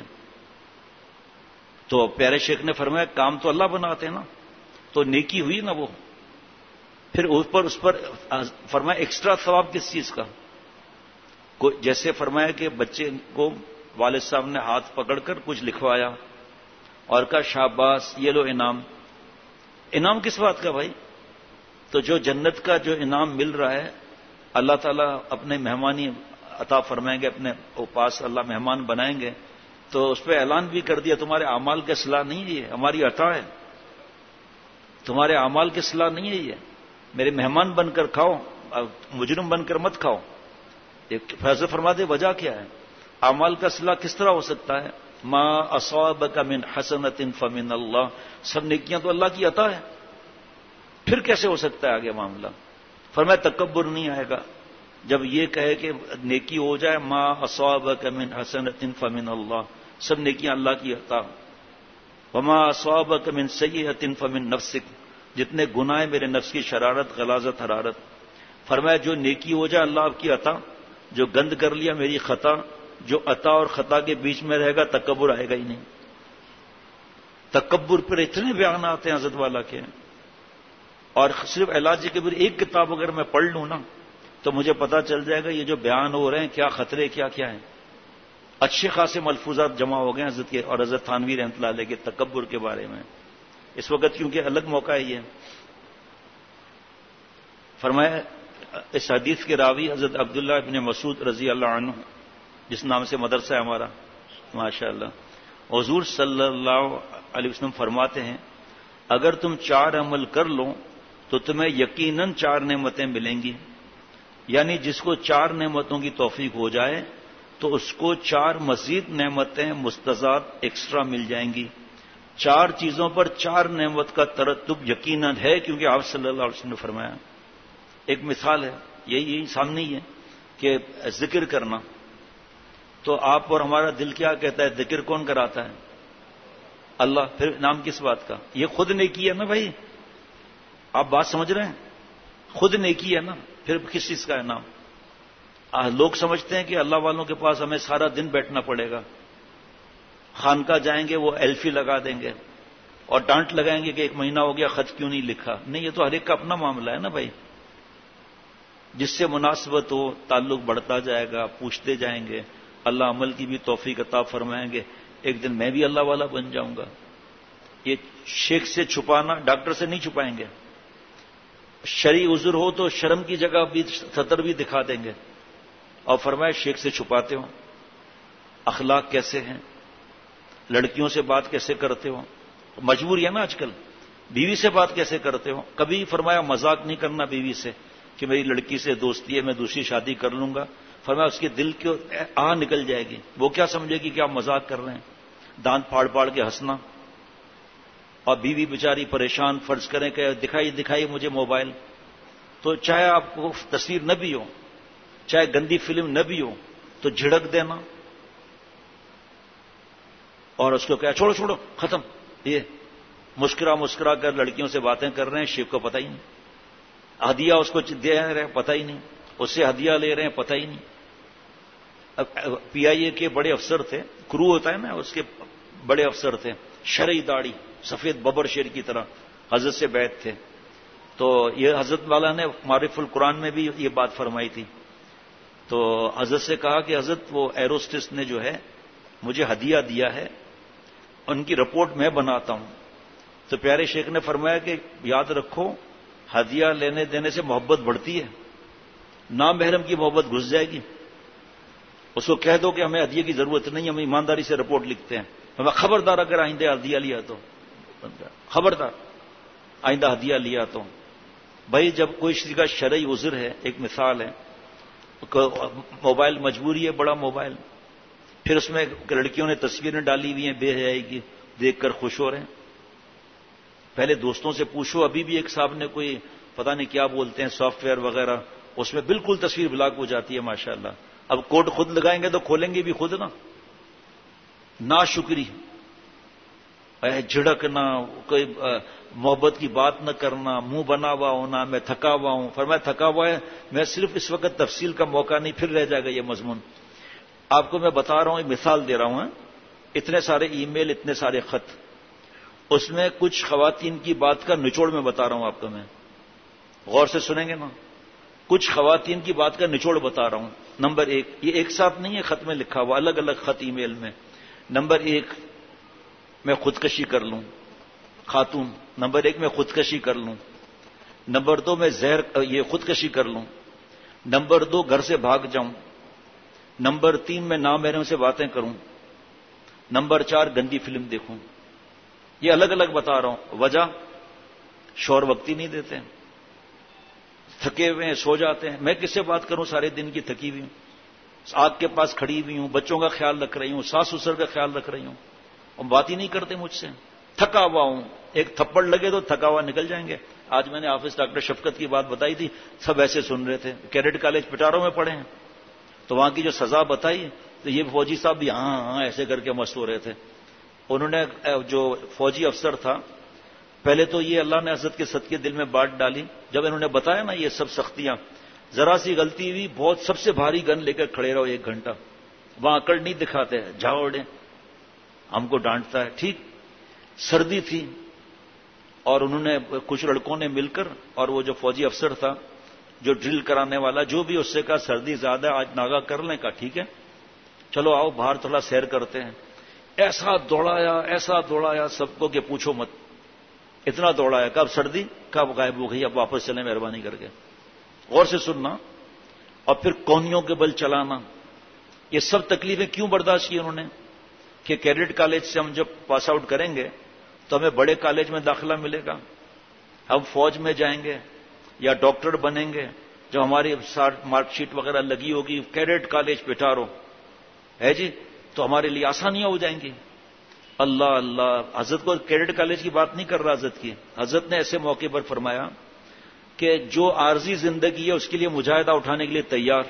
تو پیارے شیخ نے فرمایا کام تو اللہ بناتے ہیں نا، تو نیکی ہوئی نا وہ. پھر اس پر فرمایا ایکسٹرا ثواب کس چیز کا؟ جیسے فرمایا کہ بچے کو والد صاحب نے ہاتھ پکڑ کر کچھ لکھوایا اور کہا شاباش یہ لو انعام. انعام کس بات کا بھائی؟ تو جو جنت کا جو انعام مل رہا ہے اللہ تعالیٰ اپنے مہمانی عطا فرمائیں گے، اپنے پاس اللہ مہمان بنائیں گے. تو اس پہ اعلان بھی کر دیا تمہارے اعمال کے صلاح نہیں ہے، یہ ہماری عطا ہے، تمہارے اعمال کے صلاح نہیں ہے، یہ میرے مہمان بن کر کھاؤ، مجرم بن کر مت کھاؤ. ایک فیصلہ فرما دے وجہ کیا ہے؟ اعمال کا صلاح کس طرح ہو سکتا ہے؟ ما اصابک من حسنۃ فمن اللہ. سب نیکیاں تو اللہ کی عطا ہے، پھر کیسے ہو سکتا ہے آگے معاملہ؟ فرمایا تکبر نہیں آئے گا جب یہ کہے کہ نیکی ہو جائے ما اصابک من حسنۃ فمن اللہ، سب نیکیاں اللہ کی عطا. وما اصابک من سیئۃ فمن نفسک، جتنے گناہ میرے نفس کی شرارت غلاظت حرارت. فرمایا جو نیکی ہو جائے اللہ آپ کی عطا، جو گند کر لیا میری خطا. جو عطا اور خطا کے بیچ میں رہے گا تکبر آئے گا ہی نہیں. تکبر پر اتنے بیان آتے ہیں حضرت والا کے. اور صرف علاج کبیر ایک کتاب اگر میں پڑھ لوں نا تو مجھے پتا چل جائے گا یہ جو بیان ہو رہے ہیں کیا خطرے کیا کیا ہیں. اچھے خاصے ملفوظات جمع ہو گئے حضرت کے اور حضرت تھانوی رحمۃ اللہ علیہ کے تکبر کے بارے میں. اس وقت کیونکہ الگ موقع ہے یہ. فرمایا اس حدیث کے راوی حضرت عبداللہ ابن مسعود رضی اللہ عنہ، جس نام سے مدرسہ ہے ہمارا ماشاء اللہ. حضور صلی اللہ علیہ وسلم فرماتے ہیں اگر تم 4 عمل کر لو تو تمہیں یقیناً 4 نعمتیں ملیں گی. یعنی جس کو 4 نعمتوں کی توفیق ہو جائے تو اس کو 4 مزید نعمتیں مستضاد ایکسٹرا مل جائیں گی. 4 چیزوں پر 4 نعمت کا ترتب یقیناً ہے، کیونکہ آپ صلی اللہ علیہ وسلم نے فرمایا. ایک مثال ہے یہی سامنے ہی ہے کہ ذکر کرنا. تو آپ اور ہمارا دل کیا کہتا ہے؟ ذکر کون کراتا ہے؟ اللہ. پھر نام کس بات کا؟ یہ خود نیکی ہے نا بھائی. آپ بات سمجھ رہے ہیں؟ خود نیکی ہے نا، پھر کس چیز کا ہے نام؟ لوگ سمجھتے ہیں کہ اللہ والوں کے پاس ہمیں سارا دن بیٹھنا پڑے گا. خانقاہ جائیں گے وہ ایلفی لگا دیں گے اور ڈانٹ لگائیں گے کہ 1 مہینہ ہو گیا خط کیوں نہیں لکھا. نہیں، یہ تو ہر ایک کا اپنا معاملہ ہے نا بھائی. جس سے مناسبت ہو تعلق بڑھتا جائے گا، پوچھتے جائیں گے، اللہ عمل کی بھی توفیق عطا فرمائیں گے. ایک دن میں بھی اللہ والا بن جاؤں گا. یہ شیخ سے چھپانا، ڈاکٹر سے نہیں چھپائیں گے. شرعی عذر ہو تو شرم کی جگہ بھی سطر بھی دکھا دیں گے. اور فرمائے شیخ سے چھپاتے ہو، اخلاق کیسے ہیں، لڑکیوں سے بات کیسے کرتے ہو. مجبوری ہے نا آج کل. بیوی سے بات کیسے کرتے ہو؟ کبھی فرمایا مذاق نہیں کرنا بیوی سے کہ میری لڑکی سے دوستی ہے میں دوسری شادی کر لوں گا. فرمایا اس کے دل کی آہ نکل جائے گی, وہ کیا سمجھے گی کہ آپ مذاق کر رہے ہیں, دانت پھاڑ پھاڑ کے ہنسنا. اور بیوی بیچاری پریشان, فرض کریں کہ دکھائی مجھے موبائل, تو چاہے آپ کو تصویر نہ بھی ہو, چاہے گندی فلم نہ بھی ہو, تو جھڑک دینا اور اس کو کہا چھوڑو ختم. یہ مسکرا کر لڑکیوں سے باتیں کر رہے ہیں, شیخ کو پتہ ہی نہیں. ہدیہ اس کو دے رہے ہیں, پتہ ہی نہیں. اس سے ہدیہ لے رہے ہیں, پتہ ہی نہیں. اب پی آئی اے کے بڑے افسر تھے, کرو ہوتا ہے نا, اس کے بڑے افسر تھے, شرعی داڑھی, سفید ببر شیر کی طرح, حضرت سے بیعت تھے. تو یہ حضرت والا نے معرف القرآن میں بھی یہ بات فرمائی تھی. تو حضرت سے کہا کہ حضرت وہ ایروسٹس نے جو ہے مجھے ہدیہ دیا ہے, ان کی رپورٹ میں بناتا ہوں. تو پیارے شیخ نے فرمایا کہ یاد رکھو, ہدیہ لینے دینے سے محبت بڑھتی ہے, نامحرم کی محبت گھس جائے گی. اس کو کہہ دو کہ ہمیں ہدیے کی ضرورت نہیں, ہم ایمانداری سے رپورٹ لکھتے ہیں. میں خبردار اگر آئندہ ہدیہ لیا تو, خبردار آئندہ ہدیہ لیا تو. بھائی جب کوئی چیز کا شرعی عذر ہے, ایک مثال ہے, موبائل مجبوری ہے, بڑا موبائل, پھر اس میں لڑکیوں نے تصویریں ڈالی ہوئی ہیں بے حیائی کی, دیکھ کر خوش ہو رہے ہیں. پہلے دوستوں سے پوچھو, ابھی بھی ایک صاحب نے کوئی پتہ نہیں کیا بولتے ہیں سافٹ ویئر وغیرہ, اس میں بالکل تصویر بلاک ہو جاتی ہے ماشاءاللہ. اب کوڈ خود لگائیں گے تو کھولیں گے بھی خود نا. ناشکری, جھڑکنا, کوئی محبت کی بات نہ کرنا, منہ بنا ہوا ہونا, میں تھکا ہوا ہوں. فرمایا تھکا ہوا ہے, میں صرف اس وقت تفصیل کا موقع نہیں, پھر رہ جائے گا یہ مضمون. آپ کو میں بتا رہا ہوں, ایک مثال دے رہا ہوں. اتنے سارے ای میل, اتنے سارے خط, اس میں کچھ خواتین کی بات کا نچوڑ میں بتا رہا ہوں آپ کو. میں غور سے سنیں گے نا, کچھ خواتین کی بات کا نچوڑ بتا رہا ہوں. نمبر 1, یہ ایک ساتھ نہیں ہے خط میں لکھا ہوا, الگ الگ خط ای میل میں. نمبر 1, میں خودکشی کر لوں, خاتون. نمبر 1, میں خودکشی کر لوں. نمبر 2, میں یہ خودکشی کر لوں. نمبر 2, گھر سے بھاگ جاؤں. نمبر 3, میں نامحرم سے باتیں کروں. نمبر 4, گندی فلم دیکھوں. یہ الگ الگ بتا رہا ہوں. وجہ, شوہر وقت ہی نہیں دیتے, تھکے ہوئے ہیں, سو جاتے ہیں. میں کس سے بات کروں, سارے دن کی تھکی ہوئی ہوں, آگ کے پاس کھڑی ہوئی ہوں, بچوں کا خیال رکھ رہی ہوں, ساس سسر کا خیال رکھ رہی ہوں, اور بات ہی نہیں کرتے مجھ سے. تھکا ہوا ہوں, ایک تھپڑ لگے تو تھکا ہوا نکل جائیں گے. آج میں نے آفس ڈاکٹر شفقت کی بات بتائی تھی, سب ایسے سن رہے تھے. کیڈٹ کالج پٹاروں میں پڑھے ہیں, تو وہاں کی جو سزا بتائی, تو یہ فوجی صاحب بھی ہاں ایسے کر کے مست ہو رہے تھے. انہوں نے, جو فوجی افسر تھا, پہلے تو یہ اللہ نے حضرت کے صدقے دل میں بات ڈالی. جب انہوں نے بتایا نا یہ سب سختیاں, ذرا سی غلطی ہوئی, بہت سب سے بھاری گن لے کر کھڑے رہو 1 گھنٹہ. وہاں اکڑ نہیں دکھاتے, جھاڑ دیں, ہم کو ڈانٹتا ہے. ٹھیک, سردی تھی, اور انہوں نے کچھ لڑکوں نے مل کر, اور وہ جو فوجی افسر تھا جو ڈرل کرانے والا, جو بھی, اس سے کہا سردی زیادہ ہے, آج ناغا کر لیں. کہا ٹھیک ہے, چلو آؤ باہر تھوڑا سیر کرتے ہیں. ایسا دوڑایا سب کو کہ پوچھو مت, اتنا دوڑایا. کب سردی, کب غائب ہو گئی, اب واپس چلیں مہربانی کر کے. غور سے سننا. اور پھر کونیوں کے بل چلانا. یہ سب تکلیفیں کیوں برداشت کی انہوں نے, کہ کیڈٹ کالج سے ہم جب پاس آؤٹ کریں گے تو ہمیں بڑے کالج میں داخلہ ملے گا, ہم فوج میں جائیں گے یا ڈاکٹر بنیں گے, جو ہماری مارک شیٹ وغیرہ لگی ہوگی کیڈٹ کالج پٹارو ہے جی, تو ہمارے لیے آسانیاں ہو جائیں گی. اللہ اللہ, حضرت کو کیڈٹ کالج کی بات نہیں کر رہا حضرت کی. حضرت نے ایسے موقع پر فرمایا کہ جو عارضی زندگی ہے اس کے لیے مجاہدہ اٹھانے کے لیے تیار,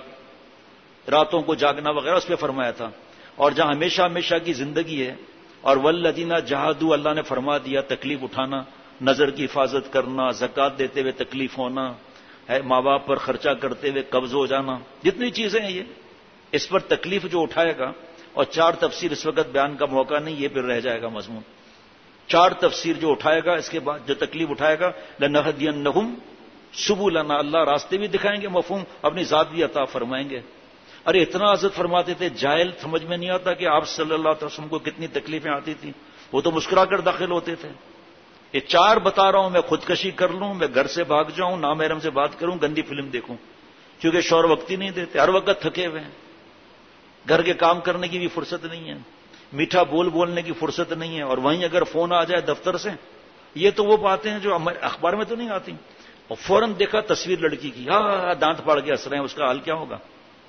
راتوں کو جاگنا وغیرہ اس پہ فرمایا تھا. اور جہاں ہمیشہ ہمیشہ کی زندگی ہے, اور والذین جہادوا, اللہ نے فرما دیا تکلیف اٹھانا, نظر کی حفاظت کرنا, زکات دیتے ہوئے تکلیف ہونا, ماں باپ پر خرچہ کرتے ہوئے قبض ہو جانا, جتنی چیزیں ہیں یہ, اس پر تکلیف جو اٹھائے گا. اور 4 تفسیر اس وقت بیان کا موقع نہیں, یہ پھر رہ جائے گا مضمون. 4 تفسیر جو اٹھائے گا, اس کے بعد جو تکلیف اٹھائے گا, لنہدینہم سبلنا, اللہ راستے بھی دکھائیں گے, مفہوم اپنی ذات بھی عطا فرمائیں گے. ارے اتنا حضرت فرماتے تھے, جاہل سمجھ میں نہیں آتا کہ آپ صلی اللہ علیہ وسلم کو کتنی تکلیفیں آتی تھیں, وہ تو مسکرا کر داخل ہوتے تھے. یہ 4 بتا رہا ہوں, میں خودکشی کر لوں, میں گھر سے بھاگ جاؤں, نامحرم سے بات کروں, گندی فلم دیکھوں, کیونکہ شوہر وقت ہی نہیں دیتے, ہر وقت تھکے ہوئے ہیں, گھر کے کام کرنے کی بھی فرصت نہیں ہے, میٹھا بولنے کی فرصت نہیں ہے. اور وہیں اگر فون آ جائے دفتر سے یہ تو وہ باتیں ہیں جو اخبار میں تو نہیں آتی. اور فوراً دیکھا تصویر لڑکی کی, ہاں دانت پاڑ کے ہنس رہے ہیں, اس کا حال کیا ہوگا؟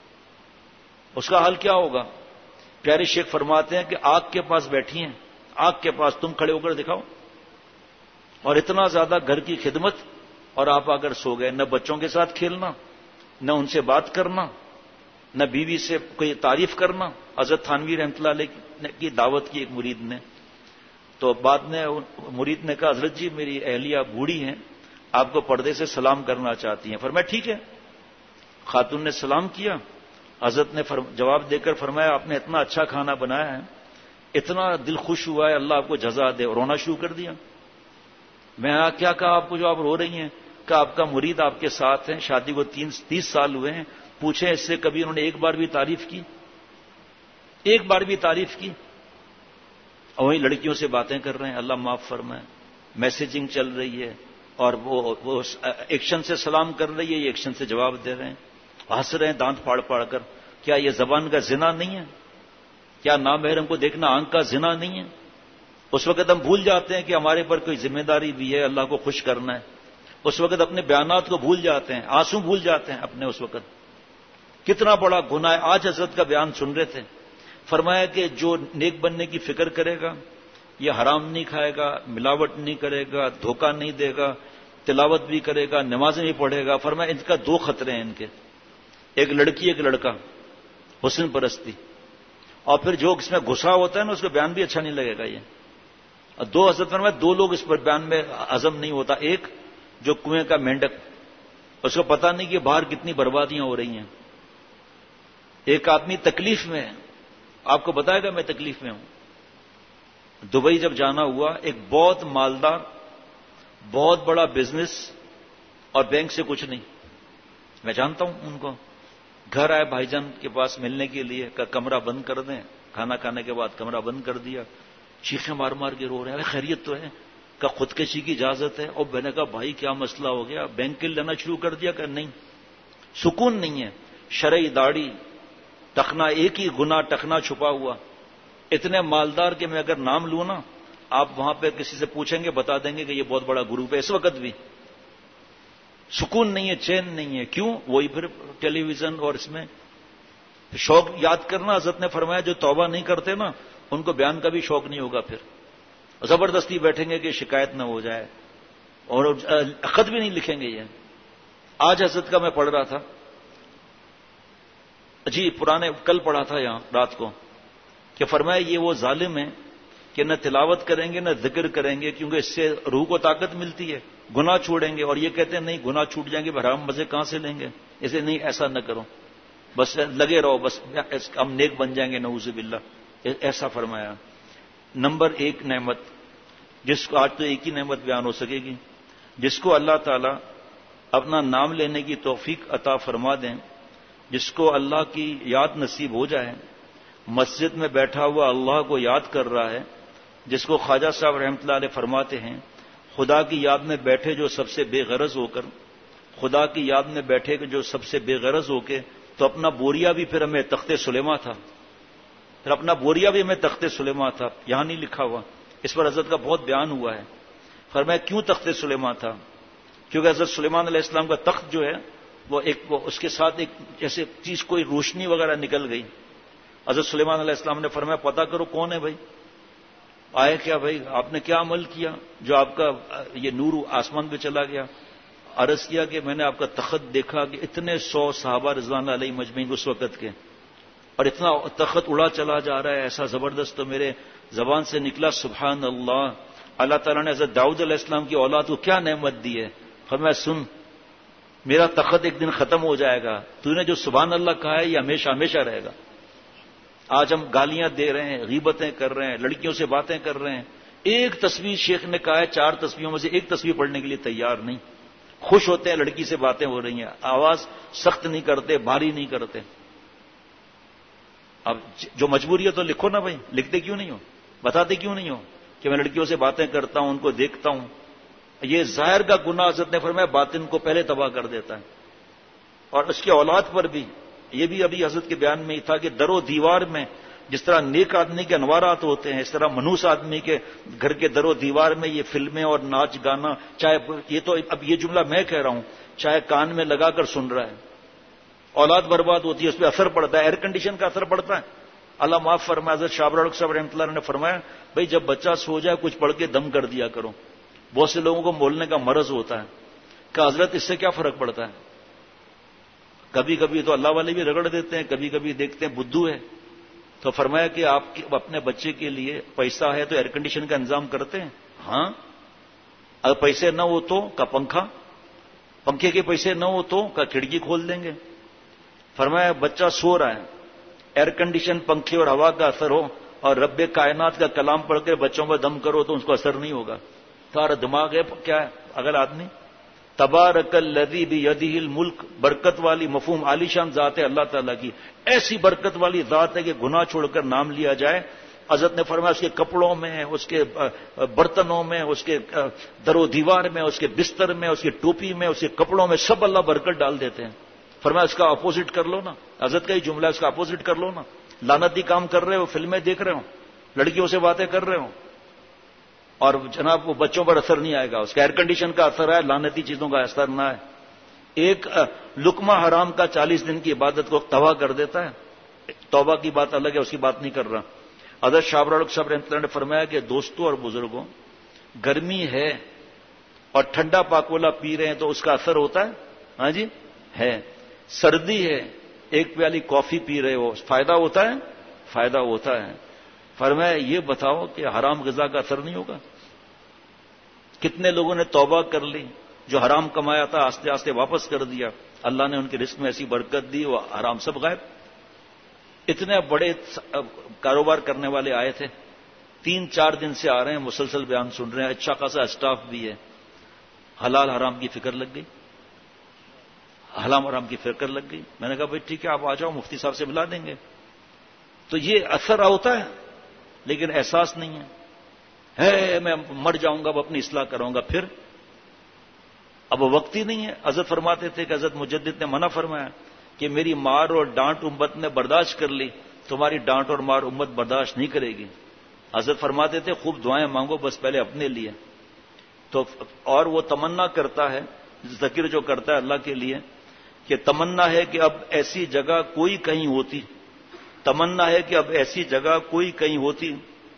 اس کا حال کیا ہوگا؟ پیارے شیخ فرماتے ہیں کہ آگ کے پاس بیٹھی ہیں, آگ کے پاس تم کھڑے ہو کر دکھاؤ, اور اتنا زیادہ گھر کی خدمت, اور آپ اگر سو گئے, نہ بچوں کے ساتھ کھیلنا, نہ ان سے بات کرنا, نہ بیوی سے کوئی تعریف کرنا. حضرت تھانوی رحمۃ اللہ علیہ کی دعوت کی ایک مرید نے, تو بعد میں مرید نے کہا حضرت جی میری اہلیہ بوڑھی ہیں, آپ کو پردے سے سلام کرنا چاہتی ہیں. فرمایا ٹھیک ہے. خاتون نے سلام کیا. حضرت نے جواب دے کر فرمایا آپ نے اتنا اچھا کھانا بنایا ہے, اتنا دل خوش ہوا ہے, اللہ آپ کو جزا دے. رونا شروع کر دیا. میں کیا کہا آپ کو جو آپ رو رہی ہیں؟ کہ آپ کا مرید آپ کے ساتھ ہیں, شادی کو 30 سال ہوئے ہیں, پوچھیں اس سے کبھی انہوں نے ایک بار بھی تعریف کی؟ ایک بار بھی تعریف کی؟ اور وہی لڑکیوں سے باتیں کر رہے ہیں, اللہ معاف فرمائے. میسیجنگ چل رہی ہے, اور وہ ایکشن سے سلام کر رہی ہے, یہ ایکشن سے جواب دے رہے ہیں, ہنس رہے ہیں دانت پھاڑ پھاڑ کر. کیا یہ زبان کا زنا نہیں ہے؟ کیا نامحرم کو دیکھنا آنکھ کا زنا نہیں ہے؟ اس وقت ہم بھول جاتے ہیں کہ ہمارے پر کوئی ذمہ داری بھی ہے, اللہ کو خوش کرنا ہے. اس وقت اپنے بیانات کو بھول جاتے ہیں, آنسو بھول جاتے ہیں اپنے. اس وقت کتنا بڑا گناہ ہے. آج حضرت کا بیان سن رہے تھے, فرمایا کہ جو نیک بننے کی فکر کرے گا یہ حرام نہیں کھائے گا, ملاوٹ نہیں کرے گا, دھوکہ نہیں دے گا, تلاوت بھی کرے گا, نمازیں بھی پڑھے گا. فرمایا ان کا 2 خطرے ہیں ان کے, ایک لڑکی ایک لڑکا, حسن پرستی. اور پھر جو اس میں گھسا ہوتا ہے نا اس کا بیان بھی اچھا نہیں لگے گا. یہ 2 حضرت فرمایا 2 لوگ اس پر بیان میں عزم نہیں ہوتا. ایک جو کنویں کا مینڈک, اس کو پتہ نہیں کہ باہر کتنی بربادیاں ہو رہی ہیں. ایک آدمی تکلیف میں ہے, آپ کو بتائے گا میں تکلیف میں ہوں. دبئی جب جانا ہوا, ایک بہت مالدار, بہت بڑا بزنس, اور بینک سے کچھ نہیں. میں جانتا ہوں ان کو. گھر آئے بھائی جان کے پاس ملنے کے لیے, کہ کمرہ بند کر دیں. کھانا کھانے کے بعد کمرہ بند کر دیا, چیخیں مار مار کے رو رہے ہیں, خیریت تو ہے؟ کہ خودکشی کی اجازت ہے. اور میں نے کہا بھائی کیا مسئلہ ہو گیا؟ بینک کے لینا شروع کر دیا. کہ نہیں, سکون نہیں ہے. شرعی داڑھی, ٹخنا, ایک ہی گناہ ٹخنا چھپا ہوا. اتنے مالدار کہ میں اگر نام لوں نا, آپ وہاں پہ کسی سے پوچھیں گے بتا دیں گے کہ یہ بہت بڑا گروپ ہے. اس وقت بھی سکون نہیں ہے, چین نہیں ہے. کیوں؟ وہی پھر ٹیلی ویژن, اور اس میں شوق یاد کرنا. حضرت نے فرمایا جو توبہ نہیں کرتے نا ان کو بیان کا بھی شوق نہیں ہوگا. پھر زبردستی بیٹھیں گے کہ شکایت نہ ہو جائے, اور خط بھی نہیں لکھیں گے. یہ آج حضرت کا میں پڑھ رہا تھا, جی پرانے کل پڑھا تھا یہاں رات کو, کہ فرمایا یہ وہ ظالم ہیں کہ نہ تلاوت کریں گے نہ ذکر کریں گے, کیونکہ اس سے روح کو طاقت ملتی ہے, گناہ چھوڑیں گے. اور یہ کہتے ہیں نہیں گناہ چھوٹ جائیں گے, حرام مزے کہاں سے لیں گے؟ اسے نہیں, ایسا نہ کرو, بس لگے رہو, بس ہم نیک بن جائیں گے. نعوذ باللہ. ایسا فرمایا. نمبر 1 نعمت, جس کو آج تو ایک ہی نعمت بیان ہو سکے گی, جس کو اللہ تعالی اپنا نام لینے کی توفیق عطا فرما دیں, جس کو اللہ کی یاد نصیب ہو جائے, مسجد میں بیٹھا ہوا اللہ کو یاد کر رہا ہے, جس کو خواجہ صاحب رحمۃ اللہ علیہ فرماتے ہیں خدا کی یاد میں بیٹھے جو سب سے بے غرض ہو کر, خدا کی یاد میں بیٹھے جو سب سے بے غرض ہو کے, تو اپنا بوریا بھی پھر ہمیں تخت سلیماں تھا, پھر اپنا بوریا بھی ہمیں تخت سلیماں تھا. یہاں نہیں لکھا ہوا, اس پر حضرت کا بہت بیان ہوا ہے. فرمایا کیوں تخت سلیماں تھا؟ کیونکہ حضرت سلیمان علیہ السلام کا تخت جو ہے وہ اس کے ساتھ ایک جیسے چیز کوئی روشنی وغیرہ نکل گئی. حضرت سلیمان علیہ السلام نے فرمایا پتہ کرو کون ہے بھائی, آئے کیا بھائی, آپ نے کیا عمل کیا جو آپ کا یہ نور آسمان پہ چلا گیا؟ عرض کیا کہ میں نے آپ کا تخت دیکھا کہ اتنے 100 صحابہ رضوان علیہ مجمعین اس وقت کے, اور اتنا تخت اڑا چلا جا رہا ہے ایسا زبردست. تو میرے زبان سے نکلا سبحان اللہ, اللہ تعالیٰ نے حضرت داؤد علیہ السلام کی اولاد کو کیا نعمت دی ہے. فرمایا سن, میرا تخت ایک دن ختم ہو جائے گا, تو نے جو سبحان اللہ کہا ہے یہ ہمیشہ ہمیشہ رہے گا. آج ہم گالیاں دے رہے ہیں, غیبتیں کر رہے ہیں, لڑکیوں سے باتیں کر رہے ہیں. ایک تصویر شیخ نے کہا ہے 4 تصویروں میں سے ایک تصویر پڑھنے کے لیے تیار نہیں. خوش ہوتے ہیں لڑکی سے باتیں ہو رہی ہیں, آواز سخت نہیں کرتے, بھاری نہیں کرتے. اب جو مجبوری ہے تو لکھو نا بھائی, لکھتے کیوں نہیں ہو, بتاتے کیوں نہیں ہو کہ میں لڑکیوں سے باتیں کرتا ہوں, ان کو دیکھتا ہوں. یہ ظاہر کا گناہ حضرت نے فرمایا باطن کو پہلے تباہ کر دیتا ہے. اور اس کے اولاد پر بھی, یہ بھی ابھی حضرت کے بیان میں ہی تھا کہ در و دیوار میں جس طرح نیک آدمی کے انوارات ہوتے ہیں، اس طرح منحوس آدمی کے گھر کے در و دیوار میں یہ فلمیں اور ناچ گانا، چاہے یہ تو اب یہ جملہ میں کہہ رہا ہوں، چاہے کان میں لگا کر سن رہا ہے، اولاد برباد ہوتی ہے، اس پہ اثر پڑتا ہے، ایئر کنڈیشن کا اثر پڑتا ہے۔ اللہ معاف فرمائے، حضرت شاہ ابرار صاحب رحمۃ اللہ نے فرمایا بھائی جب بچہ سو جائے کچھ پڑھ کے دم کر دیا کرو۔ بہت سے لوگوں کو بولنے کا مرض ہوتا ہے کہ حضرت اس سے کیا فرق پڑتا ہے؟ کبھی کبھی تو اللہ والے بھی رگڑ دیتے ہیں، کبھی کبھی دیکھتے ہیں بدھو ہے، تو فرمایا کہ آپ اپنے بچے کے لیے پیسہ ہے تو ایئر کنڈیشن کا انتظام کرتے ہیں؟ ہاں، اگر پیسے نہ ہو تو کا پنکھے کے پیسے نہ ہو تو کا کھڑکی کھول دیں گے۔ فرمایا بچہ سو رہا ہے، ایئر کنڈیشن پنکھے اور ہوا کا اثر ہو اور رب کائنات کا کلام پڑھ کے بچوں پر دم کرو تو اس کو اثر نہیں ہوگا۔ سارا دماغ ہے کیا ہے اگر آدمی؟ تبارک الذی بیدہ الملک، برکت والی مفہوم عالی شان ذات ہے اللہ تعالیٰ کی، ایسی برکت والی ذات ہے کہ گناہ چھوڑ کر نام لیا جائے۔ حضرت نے فرمایا اس کے کپڑوں میں، اس کے برتنوں میں، اس کے در و دیوار میں، اس کے بستر میں، اس کی ٹوپی میں، اس کے کپڑوں میں سب اللہ برکت ڈال دیتے ہیں۔ فرمایا اس کا اپوزٹ کر لو نا، حضرت کا ہی جملہ ہے، اس کا اپوزٹ کر لو نا۔ لعنتی کام کر رہے ہو، فلمیں دیکھ رہے ہو، لڑکیوں سے باتیں کر رہے ہو، اور جناب وہ بچوں پر اثر نہیں آئے گا، اس کا ایئر کنڈیشن کا اثر ہے، لعنتی چیزوں کا اثر نہ ہے۔ ایک لقمہ حرام کا 40 دن کی عبادت کو تباہ کر دیتا ہے۔ توبہ کی بات الگ ہے، اس کی بات نہیں کر رہا۔ حضرت شاہ ابرار صاحب رحمۃ اللہ نے فرمایا کہ دوستوں اور بزرگوں، گرمی ہے اور ٹھنڈا پاکولا پی رہے ہیں تو اس کا اثر ہوتا ہے؟ ہاں جی ہے۔ سردی ہے، ایک پیالی کافی پی رہے ہو، فائدہ ہوتا ہے؟ فائدہ ہوتا ہے۔ فرمایا یہ بتاؤ کہ حرام غذا کا اثر نہیں ہوگا؟ کتنے لوگوں نے توبہ کر لی، جو حرام کمایا تھا آستے آستے واپس کر دیا، اللہ نے ان کے رزق میں ایسی برکت دی، وہ حرام سب غائب۔ اتنے بڑے کاروبار کرنے والے آئے تھے، 3-4 دن سے آ رہے ہیں، مسلسل بیان سن رہے ہیں، اچھا خاصا اسٹاف بھی ہے، حلال حرام کی فکر لگ گئی، حلال حرام کی فکر لگ گئی۔ میں نے کہا بھائی ٹھیک ہے آپ آ جاؤ، مفتی صاحب سے ملا دیں گے۔ تو یہ اثر ہوتا ہے لیکن احساس نہیں ہے میں مر جاؤں گا اب اپنی اصلاح کروں گا، پھر اب وقت ہی نہیں ہے۔ حضرت فرماتے تھے کہ حضرت مجدد نے منع فرمایا کہ میری مار اور ڈانٹ امت نے برداشت کر لی، تمہاری ڈانٹ اور مار امت برداشت نہیں کرے گی۔ حضرت فرماتے تھے خوب دعائیں مانگو بس پہلے اپنے لیے، تو اور وہ تمنا کرتا ہے، ذکر جو کرتا ہے اللہ کے لیے، کہ تمنا ہے کہ اب ایسی جگہ کوئی کہیں ہوتی، تمنا ہے کہ اب ایسی جگہ کوئی کہیں ہوتی،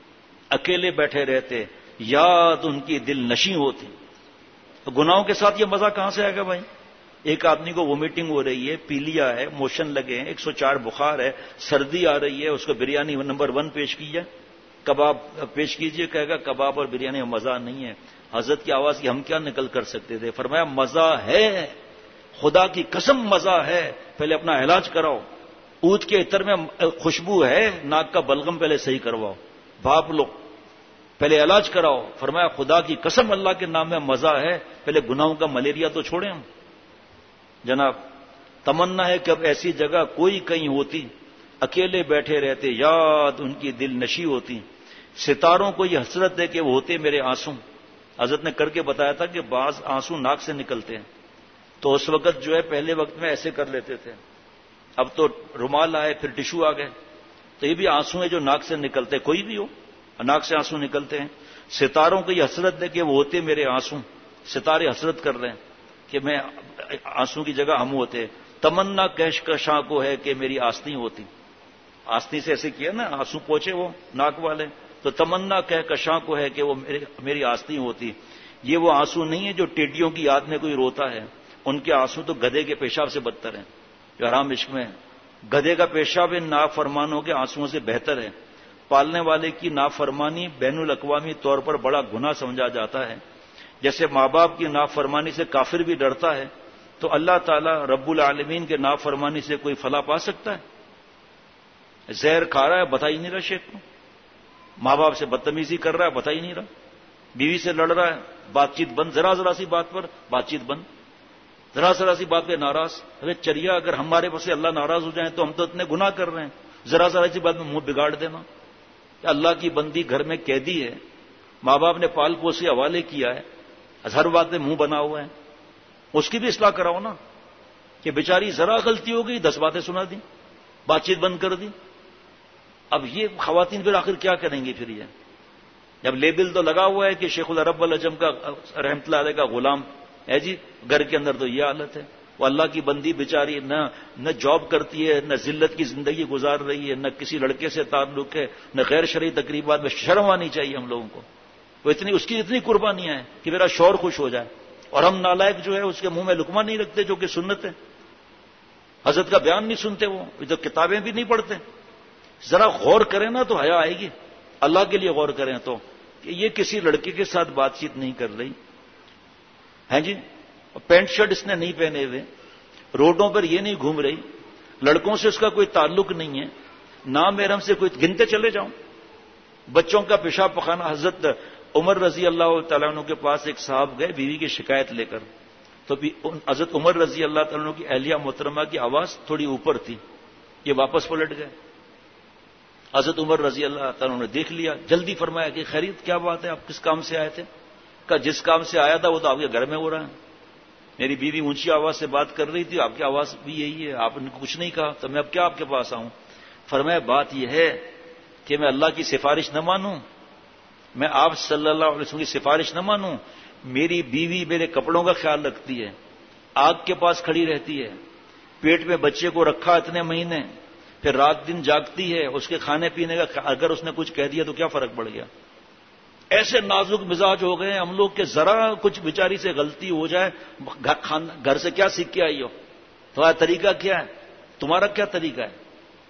اکیلے بیٹھے رہتے، یاد ان کی دل نشیں ہوتی۔ تو گناہوں کے ساتھ یہ مزہ کہاں سے آئے گا بھائی؟ ایک آدمی کو وومیٹنگ ہو رہی ہے، پیلیا ہے، موشن لگے ہیں، 104 بخار ہے، سردی آ رہی ہے، اس کو بریانی نمبر 1 پیش کیجیے، کباب پیش کیجیے، کہے گا کباب اور بریانی میں مزہ نہیں ہے۔ حضرت کی آواز کی ہم کیا نکل کر سکتے تھے؟ فرمایا مزہ ہے، خدا کی قسم مزہ ہے، پہلے اپنا علاج کراؤ، اونٹ کے عطر میں خوشبو ہے، ناک کا بلغم پہلے صحیح کرواؤ، بھاپ لو، پہلے علاج کراؤ۔ فرمایا خدا کی قسم اللہ کے نام میں مزہ ہے، پہلے گناہوں کا ملیریا تو چھوڑیں ہم۔ جناب تمنا ہے کہ اب ایسی جگہ کوئی کہیں ہوتی، اکیلے بیٹھے رہتے، یاد ان کی دل نشی ہوتی، ستاروں کو یہ حسرت ہے کہ وہ ہوتے میرے آنسو۔ حضرت نے کر کے بتایا تھا کہ بعض آنسو ناک سے نکلتے ہیں، تو اس وقت جو ہے پہلے وقت میں ایسے کر لیتے تھے، اب تو رومال آئے، پھر ٹشو آ گئے، تو یہ بھی آنسو ہیں جو ناک سے نکلتے، کوئی بھی ہو ناک سے آنسو نکلتے ہیں۔ ستاروں کو یہ حسرت ہے کہ وہ ہوتے میرے آنسو، ستارے حسرت کر رہے ہیں کہ میں آنسو کی جگہ ہم ہوتے۔ تمنا کہکشاں کو ہے کہ میری آستین ہوتی، آستین سے ایسے کیا نا، آنسو پہنچے وہ ناک والے، تو تمنا کہکشاں کو ہے کہ وہ میری آستین ہوتی۔ یہ وہ آنسو نہیں ہے جو ٹیڈیوں کی یاد میں کوئی روتا ہے، ان کے آنسو تو گدھے کے پیشاب سے بدتر ہیں جو حرام عشق میں ہے۔ گدھے کا پیشاب ان نافرمانوں کے آنسوؤں سے بہتر ہے۔ پالنے والے کی نافرمانی بین الاقوامی طور پر بڑا گناہ سمجھا جاتا ہے۔ جیسے ماں باپ کی نافرمانی سے کافر بھی ڈرتا ہے، تو اللہ تعالیٰ رب العالمین کے نافرمانی سے کوئی فلاح پا سکتا ہے؟ زہر کھا رہا ہے بتا ہی نہیں رہا شیخ کو، ماں باپ سے بدتمیزی کر رہا ہے بتا ہی نہیں رہا، بیوی سے لڑ رہا ہے، بات چیت بند، ذرا سی بات پر بات چیت بند، ذرا سی بات پہ ناراض۔ ارے چریا اگر ہمارے پاس اللہ ناراض ہو جائیں تو ہم تو اتنے گناہ کر رہے ہیں، ذرا سی بات میں منہ بگاڑ دینا۔ اللہ کی بندی گھر میں قیدی ہے، ماں باپ نے پال پوسی حوالے کیا ہے، ہر بات میں منہ بنا ہوا ہے، اس کی بھی اصلاح کراؤ نا، کہ بیچاری ذرا غلطی ہو گئی 10 باتیں سنا دی، بات چیت بند کر دی۔ اب یہ خواتین پھر آخر کیا کریں گی؟ پھر یہ جب لیبل تو لگا ہوا ہے کہ شیخ العرب العجم کا رحمۃ اللہ علیہ کا غلام ہے جی، گھر کے اندر تو یہ حالت ہے. وہ اللہ کی بندی بیچاری نہ جاب کرتی ہے، نہ ذلت کی زندگی گزار رہی ہے، نہ کسی لڑکے سے تعلق ہے، نہ غیر شرعی تقریبات میں. شرم آنی چاہیے ہم لوگوں کو. وہ اس کی اتنی قربانیاں ہیں کہ میرا شوہر خوش ہو جائے، اور ہم نالائق جو ہے اس کے منہ میں لقمہ نہیں رکھتے جو کہ سنت ہے. حضرت کا بیان نہیں سنتے، وہ تو کتابیں بھی نہیں پڑھتے. ذرا غور کریں نا تو حیا آئے گی. اللہ کے لیے غور کریں تو کہ یہ کسی لڑکے کے ساتھ بات چیت نہیں کر رہی ہے جی، پینٹ شرٹ اس نے نہیں پہنے ہوئے، روڈوں پر یہ نہیں گھوم رہی، لڑکوں سے اس کا کوئی تعلق نہیں ہے، نام محرم سے کوئی گنتے چلے جاؤں. بچوں کا پیشاب پخانہ. حضرت عمر رضی اللہ تعالیٰ عنہ کے پاس ایک صاحب گئے بیوی کی شکایت لے کر، تو حضرت عمر رضی اللہ تعالیٰ عنہ کی اہلیہ محترمہ کی آواز تھوڑی اوپر تھی. یہ واپس پلٹ گئے. حضرت عمر رضی اللہ تعالیٰ نے دیکھ لیا، جلدی فرمایا کہ خیریت کیا بات ہے، آپ کس کام سے آئے تھے؟ کہا جس کام سے آیا تھا وہ تو آپ کے گھر میں ہو رہا ہے. میری بیوی اونچی آواز سے بات کر رہی تھی، آپ کی آواز بھی یہی ہے، آپ نے کچھ نہیں کہا، تو میں اب کیا آپ کے پاس آؤں؟ فرمایا بات یہ ہے کہ میں اللہ کی سفارش نہ مانوں، میں آپ صلی اللہ علیہ وسلم کی سفارش نہ مانوں. میری بیوی میرے کپڑوں کا خیال رکھتی ہے، آگ کے پاس کھڑی رہتی ہے، پیٹ میں بچے کو رکھا اتنے مہینے، پھر رات دن جاگتی ہے، اس کے کھانے پینے کا اگر اس نے کچھ کہہ دیا تو کیا فرق پڑ گیا؟ ایسے نازک مزاج ہو گئے ہم لوگ کہ ذرا کچھ بیچاری سے غلطی ہو جائے، گھر سے کیا سیکھ کے آئی ہو؟ تمہارا طریقہ کیا ہے؟ تمہارا کیا طریقہ ہے؟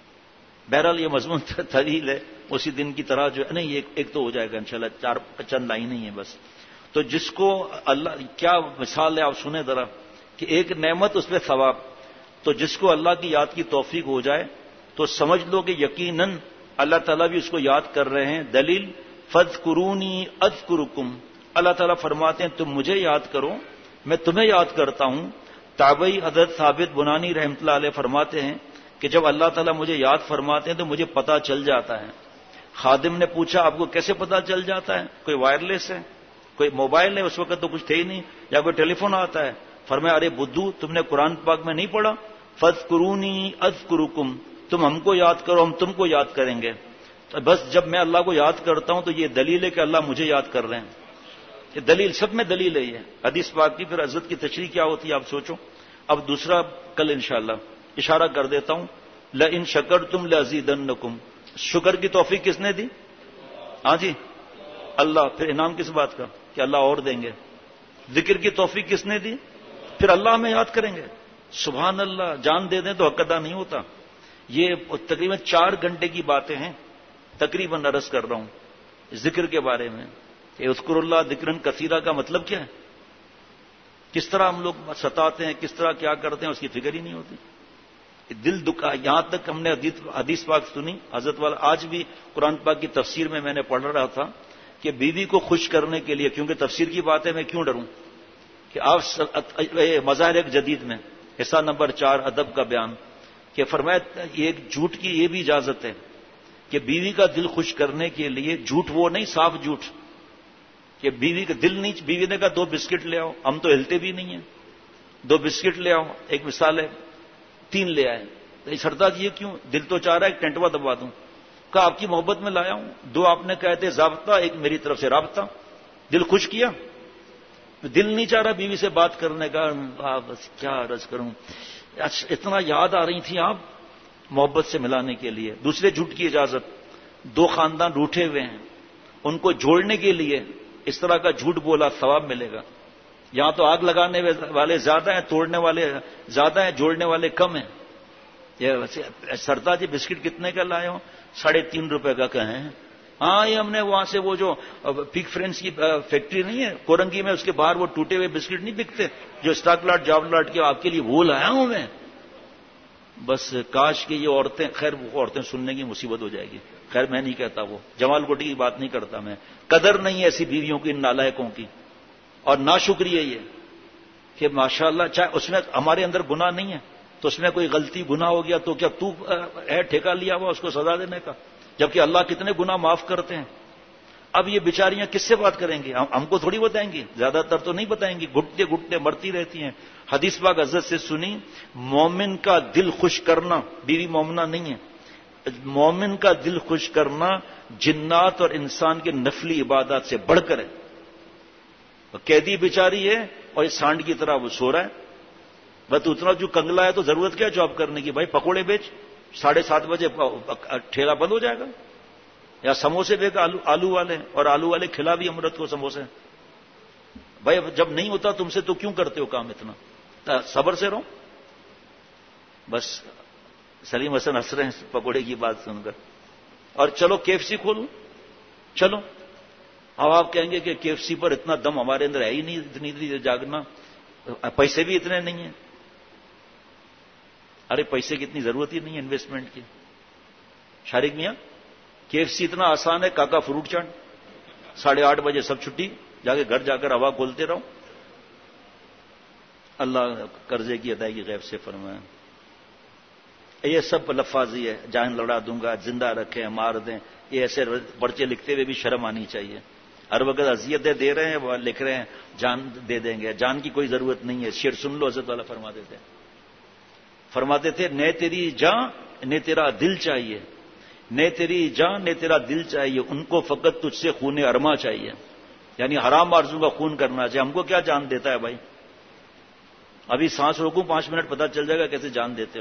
بہرحال یہ مضمون طویل ہے، اسی دن کی طرح جو ہے نہیں، ایک تو ہو جائے گا انشاءاللہ، 4-5 لائن ہی ہیں بس. تو جس کو اللہ کیا مثال ہے آپ سنیں ذرا، کہ ایک نعمت اس پہ ثواب. تو جس کو اللہ کی یاد کی توفیق ہو جائے تو سمجھ لو کہ یقیناً اللہ تعالیٰ بھی اس کو یاد کر رہے ہیں. دلیل فذکرونی اذکرکم، اللہ تعالیٰ فرماتے ہیں تم مجھے یاد کرو میں تمہیں یاد کرتا ہوں. تابعی حضرت ثابت بنانی رحمۃ اللہ علیہ فرماتے ہیں کہ جب اللہ تعالیٰ مجھے یاد فرماتے ہیں تو مجھے پتہ چل جاتا ہے. خادم نے پوچھا آپ کو کیسے پتہ چل جاتا ہے؟ کوئی وائرلیس ہے، کوئی موبائل ہے، اس وقت تو کچھ تھے ہی نہیں، یا کوئی ٹیلی فون آتا ہے؟ فرمایا ارے بدھو تم نے قرآن پاک میں نہیں پڑھا فذکرونی اذکرکم، تم ہم کو یاد کرو ہم تم کو یاد کریں گے. تو بس جب میں اللہ کو یاد کرتا ہوں تو یہ دلیل ہے کہ اللہ مجھے یاد کر رہے ہیں. یہ دلیل سب میں دلیل ہے. یہ حدیث پاک کی پھر عزت کی تشریح کیا ہوتی ہے آپ سوچو. اب دوسرا کل انشاءاللہ اشارہ کر دیتا ہوں. لئن شکرتم لازیدنکم، شکر کی توفیق کس نے دی؟ ہاں جی اللہ. پھر انعام کس بات کا؟ کہ اللہ اور دیں گے. ذکر کی توفیق کس نے دی؟ پھر اللہ ہمیں یاد کریں گے. سبحان اللہ. جان دے دیں تو حق ادا نہیں ہوتا. یہ تقریباً 4 گھنٹے کی باتیں ہیں، تقریباً عرض کر رہا ہوں ذکر کے بارے میں. اذکر اللہ ذکرن کثیرہ کا مطلب کیا ہے؟ کس طرح ہم لوگ ستاتے ہیں، کس طرح کیا کرتے ہیں، اس کی فکر ہی نہیں ہوتی. دل دکھا. یہاں تک ہم نے حدیث پاک سنی حضرت والا. آج بھی قرآن پاک کی تفسیر میں نے پڑھ رہا تھا کہ بیوی کو خوش کرنے کے لیے، کیونکہ تفسیر کی بات ہے میں کیوں ڈروں، کہ آپ مظاہر ایک جدید میں حصہ نمبر 4 ادب کا بیان، کہ فرمایا ایک جھوٹ کی یہ بھی اجازت ہے کہ بیوی کا دل خوش کرنے کے لیے، جھوٹ وہ نہیں صاف جھوٹ، کہ بیوی کا دل نہیں. بیوی نے کہا 2 بسکٹ لے آؤ، ہم تو ہلتے بھی نہیں ہیں، 2 بسکٹ لے آؤ. ایک مثال ہے 3 لے آئے. سردار جی یہ کیوں؟ دل تو چاہ رہا ہے ایک ٹینٹوا دبا دوں. کہا آپ کی محبت میں لایا ہوں. 2 آپ نے کہے تھے ضابطہ، ایک میری طرف سے رابطہ. دل خوش کیا. دل نہیں چاہ رہا بیوی سے بات کرنے کا. بس کیا عرض کروں، اتنا یاد آ رہی تھی آپ محبت سے ملانے کے لیے. دوسرے جھوٹ کی اجازت. 2 خاندان روٹھے ہوئے ہیں، ان کو جوڑنے کے لیے اس طرح کا جھوٹ بولا، ثواب ملے گا. یہاں تو آگ لگانے والے زیادہ ہیں، توڑنے والے زیادہ ہیں، جوڑنے والے کم ہیں. یہ سردار جی بسکٹ کتنے کا لائے ہو؟ 3.5 روپے کا کہیں. ہاں یہ ہم نے وہاں سے وہ جو پک فرینڈز کی فیکٹری نہیں ہے کورنگی میں، اس کے باہر وہ ٹوٹے ہوئے بسکٹ نہیں بکتے جو اسٹاک لاٹ جاب لاٹ کے، آپ کے لیے وہ لایا ہوں میں. بس کاش کہ یہ عورتیں، خیر وہ عورتیں سننے کی مصیبت ہو جائے گی. خیر میں نہیں کہتا، وہ جمال کوٹی کی بات نہیں کرتا میں. قدر نہیں ہے ایسی بیویوں کی، ان نالائقوں کی. اور ناشکری ہے یہ کہ ماشاءاللہ چاہے اس میں ہمارے اندر گناہ نہیں ہے تو اس میں کوئی غلطی گناہ ہو گیا تو کیا تو ہے ٹھیکہ لیا ہوا اس کو سزا دینے کا؟ جبکہ اللہ کتنے گناہ معاف کرتے ہیں. اب یہ بیچاریاں کس سے بات کریں گی؟ ہم کو تھوڑی بتائیں گی، زیادہ تر تو نہیں بتائیں گی، گھٹتے گھٹتے مرتی رہتی ہیں. حدیث پاک حضرت سے سنی، مومن کا دل خوش کرنا، بیوی مومنہ نہیں ہے، مومن کا دل خوش کرنا جنات اور انسان کے نفلی عبادات سے بڑھ کر ہے. قیدی بیچاری ہے اور یہ سانڈ کی طرح وہ سو رہا ہے. بس اتنا جو کنگلا ہے تو ضرورت کیا جاب کرنے کی؟ بھائی پکوڑے بیچ، 7:30 بجے ٹھیلا بند ہو جائے گا. یا سموسے بیچ آلو والے، اور آلو والے کھلا بھی امرت کو سموسے. بھائی جب نہیں ہوتا تم سے تو کیوں کرتے ہو کام اتنا؟ صبر سے رہو. بس سلیم حسن ہنس رہے ہیں پکوڑے کی بات سن کر. اور چلو KFC کھولو، چلو. اب آپ کہیں گے کہ KFC پر اتنا دم ہمارے اندر ہے ہی نہیں، اتنی جاگنا، پیسے بھی اتنے نہیں ہیں. ارے پیسے کی اتنی ضرورت ہی نہیں ہے انویسٹمنٹ کی. شارق میاں KFC اتنا آسان ہے، کاکا فروٹ چاٹ 8:30 بجے سب چھٹی، جا کے گھر جا کر ہوا کھولتے رہو. اللہ قرضے کی ادائیگی غیب سے فرمائے. یہ سب لفاظی ہے، جان لڑا دوں گا، زندہ رکھیں، مار دیں، یہ ایسے پرچے لکھتے ہوئے بھی شرم آنی چاہیے. ہر وقت اذیتیں دے رہے ہیں، وہ لکھ رہے ہیں جان دے دیں گے. جان کی کوئی ضرورت نہیں ہے. شعر سن لو، حضرت والا فرماتے تھے نہ تیری جان نہ تیرا دل چاہیے، نہ تیری جان نہ تیرا دل چاہیے، ان کو فقط تجھ سے خون ارما چاہیے. یعنی حرام آرزو کا خون کرنا چاہیے. ہم کو کیا جان دیتا ہے بھائی؟ ابھی سانس روکوں 5 منٹ پتہ چل جائے گا کیسے جان دیتے ہو.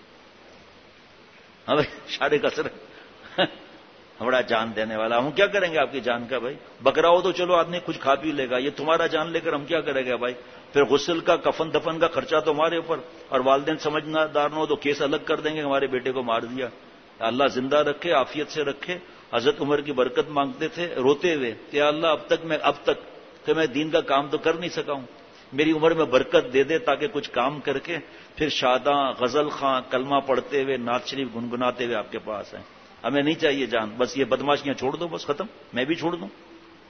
ہاں بھائی شارق اثر بڑا جان دینے والا. ہم کیا کریں گے آپ کی جان کا بھائی؟ بکرا ہو تو چلو آدمی کچھ کھا پی لے گا، یہ تمہارا جان لے کر ہم کیا کریں گے بھائی؟ پھر غسل کا کفن دفن کا خرچہ تو ہمارے اوپر، اور والدین سمجھدار نہ ہو تو کیس الگ کر دیں گے ہمارے بیٹے کو مار دیا. اللہ زندہ رکھے، عافیت سے رکھے. حضرت عمر کی برکت مانگتے تھے روتے ہوئے کہ اللہ اب تک کہ میں دین کا کام تو کر نہیں سکا ہوں، میری عمر میں برکت دے دے تاکہ کچھ کام کر کے پھر شاداں غزل خاں کلمہ پڑھتے ہوئے نعت شریف گنگناتے ہوئے آپ کے پاس ہیں. ہمیں نہیں چاہیے جان، بس یہ بدماشیاں چھوڑ دو، بس ختم. میں بھی چھوڑ دوں.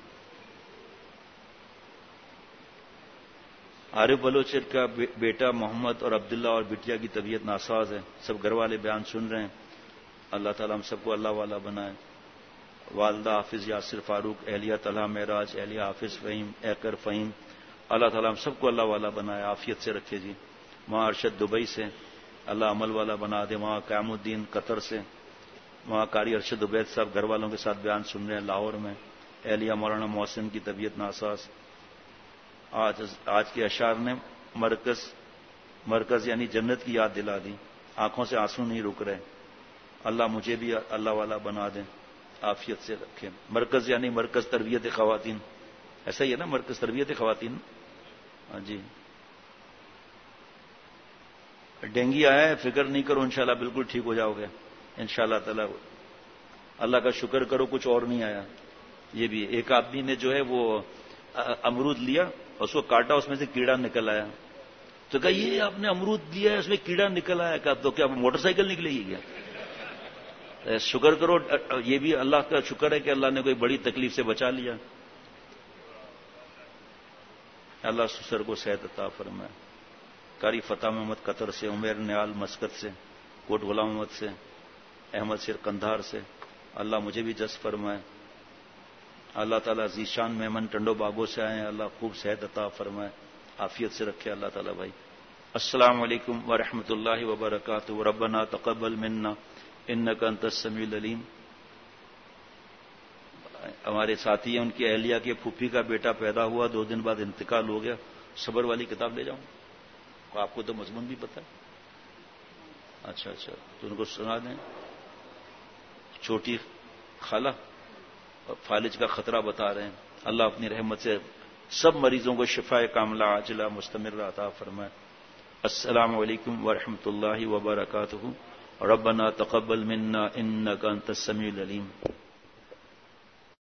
عارف بلوچ کا بیٹا محمد اور عبداللہ اور بٹیا کی طبیعت ناساز ہے. سب گھر والے بیان سن رہے ہیں. اللہ تعالیٰ ہم سب کو اللہ والا بنائے. والدہ حافظ یاسر فاروق، اہلیہ طلحہ معراج، اہلیہ حافظ فہیم ایکر فہیم، اللہ تعالیٰ ہم سب کو اللہ والا بنائے، عافیت سے رکھے جی. وہاں ارشد دبئی سے اللہ عمل والا بنا دے. وہاں قیام الدین قطر سے، وہاں قاری ارشد عبید صاحب گھر والوں کے ساتھ بیان سن رہے ہیں لاہور میں. اہلیہ مولانا محسن کی طبیعت ناساز. آج کے اشعار نے مرکز یعنی جنت کی یاد دلا دی. آنکھوں سے آنسو نہیں رک رہے. اللہ مجھے بھی اللہ والا بنا دیں، عافیت سے رکھیں. مرکز یعنی مرکز تربیت خواتین، ایسا ہی ہے نا، مرکز تربیت خواتین. ہاں جی. ڈینگی آیا ہے، فکر نہیں کرو، انشاءاللہ بالکل ٹھیک ہو جاؤ گے انشاءاللہ تعالی. اللہ کا شکر کرو کچھ اور نہیں آیا. یہ بھی ایک آدمی نے جو ہے وہ امرود لیا، اس کو کاٹا، اس میں سے کیڑا نکل آیا. تو کہا یہ آپ نے امرود لیا ہے اس میں کیڑا نکل آیا. کہا تو کیا موٹر سائیکل نکلے گی کیا؟ شکر کرو. یہ بھی اللہ کا شکر ہے کہ اللہ نے کوئی بڑی تکلیف سے بچا لیا. اللہ سسر کو صحت عطا فرمائے. قاری فتح محمد قطر سے، عمیر نیال مسکت سے، کوٹ غلام محمد سے، احمد شیر قندھار سے، اللہ مجھے بھی جذب فرمائے. اللہ تعالیٰ ذیشان مہمان ٹنڈو باغوں سے آئے ہیں، اللہ خوب صحت عطا فرمائے، عافیت سے رکھے اللہ تعالیٰ. بھائی السلام علیکم ورحمۃ اللہ وبرکاتہ. ربنا تقبل منا انک انت السمیع العلیم. ہمارے ساتھی ہیں، ان کی اہلیہ کے پھوپھی کا بیٹا پیدا ہوا، 2 دن بعد انتقال ہو گیا. صبر والی کتاب لے جاؤں، آپ کو تو مضمون بھی پتہ ہے. اچھا تو ان کو سنا دیں. چھوٹی خالہ اور فالج کا خطرہ بتا رہے ہیں. اللہ اپنی رحمت سے سب مریضوں کو شفا کاملہ عاجلہ مستمرہ عطا فرمائے. السلام علیکم ورحمۃ اللہ وبرکاتہ. ربنا تقبل منا انک انت السمیع العلیم.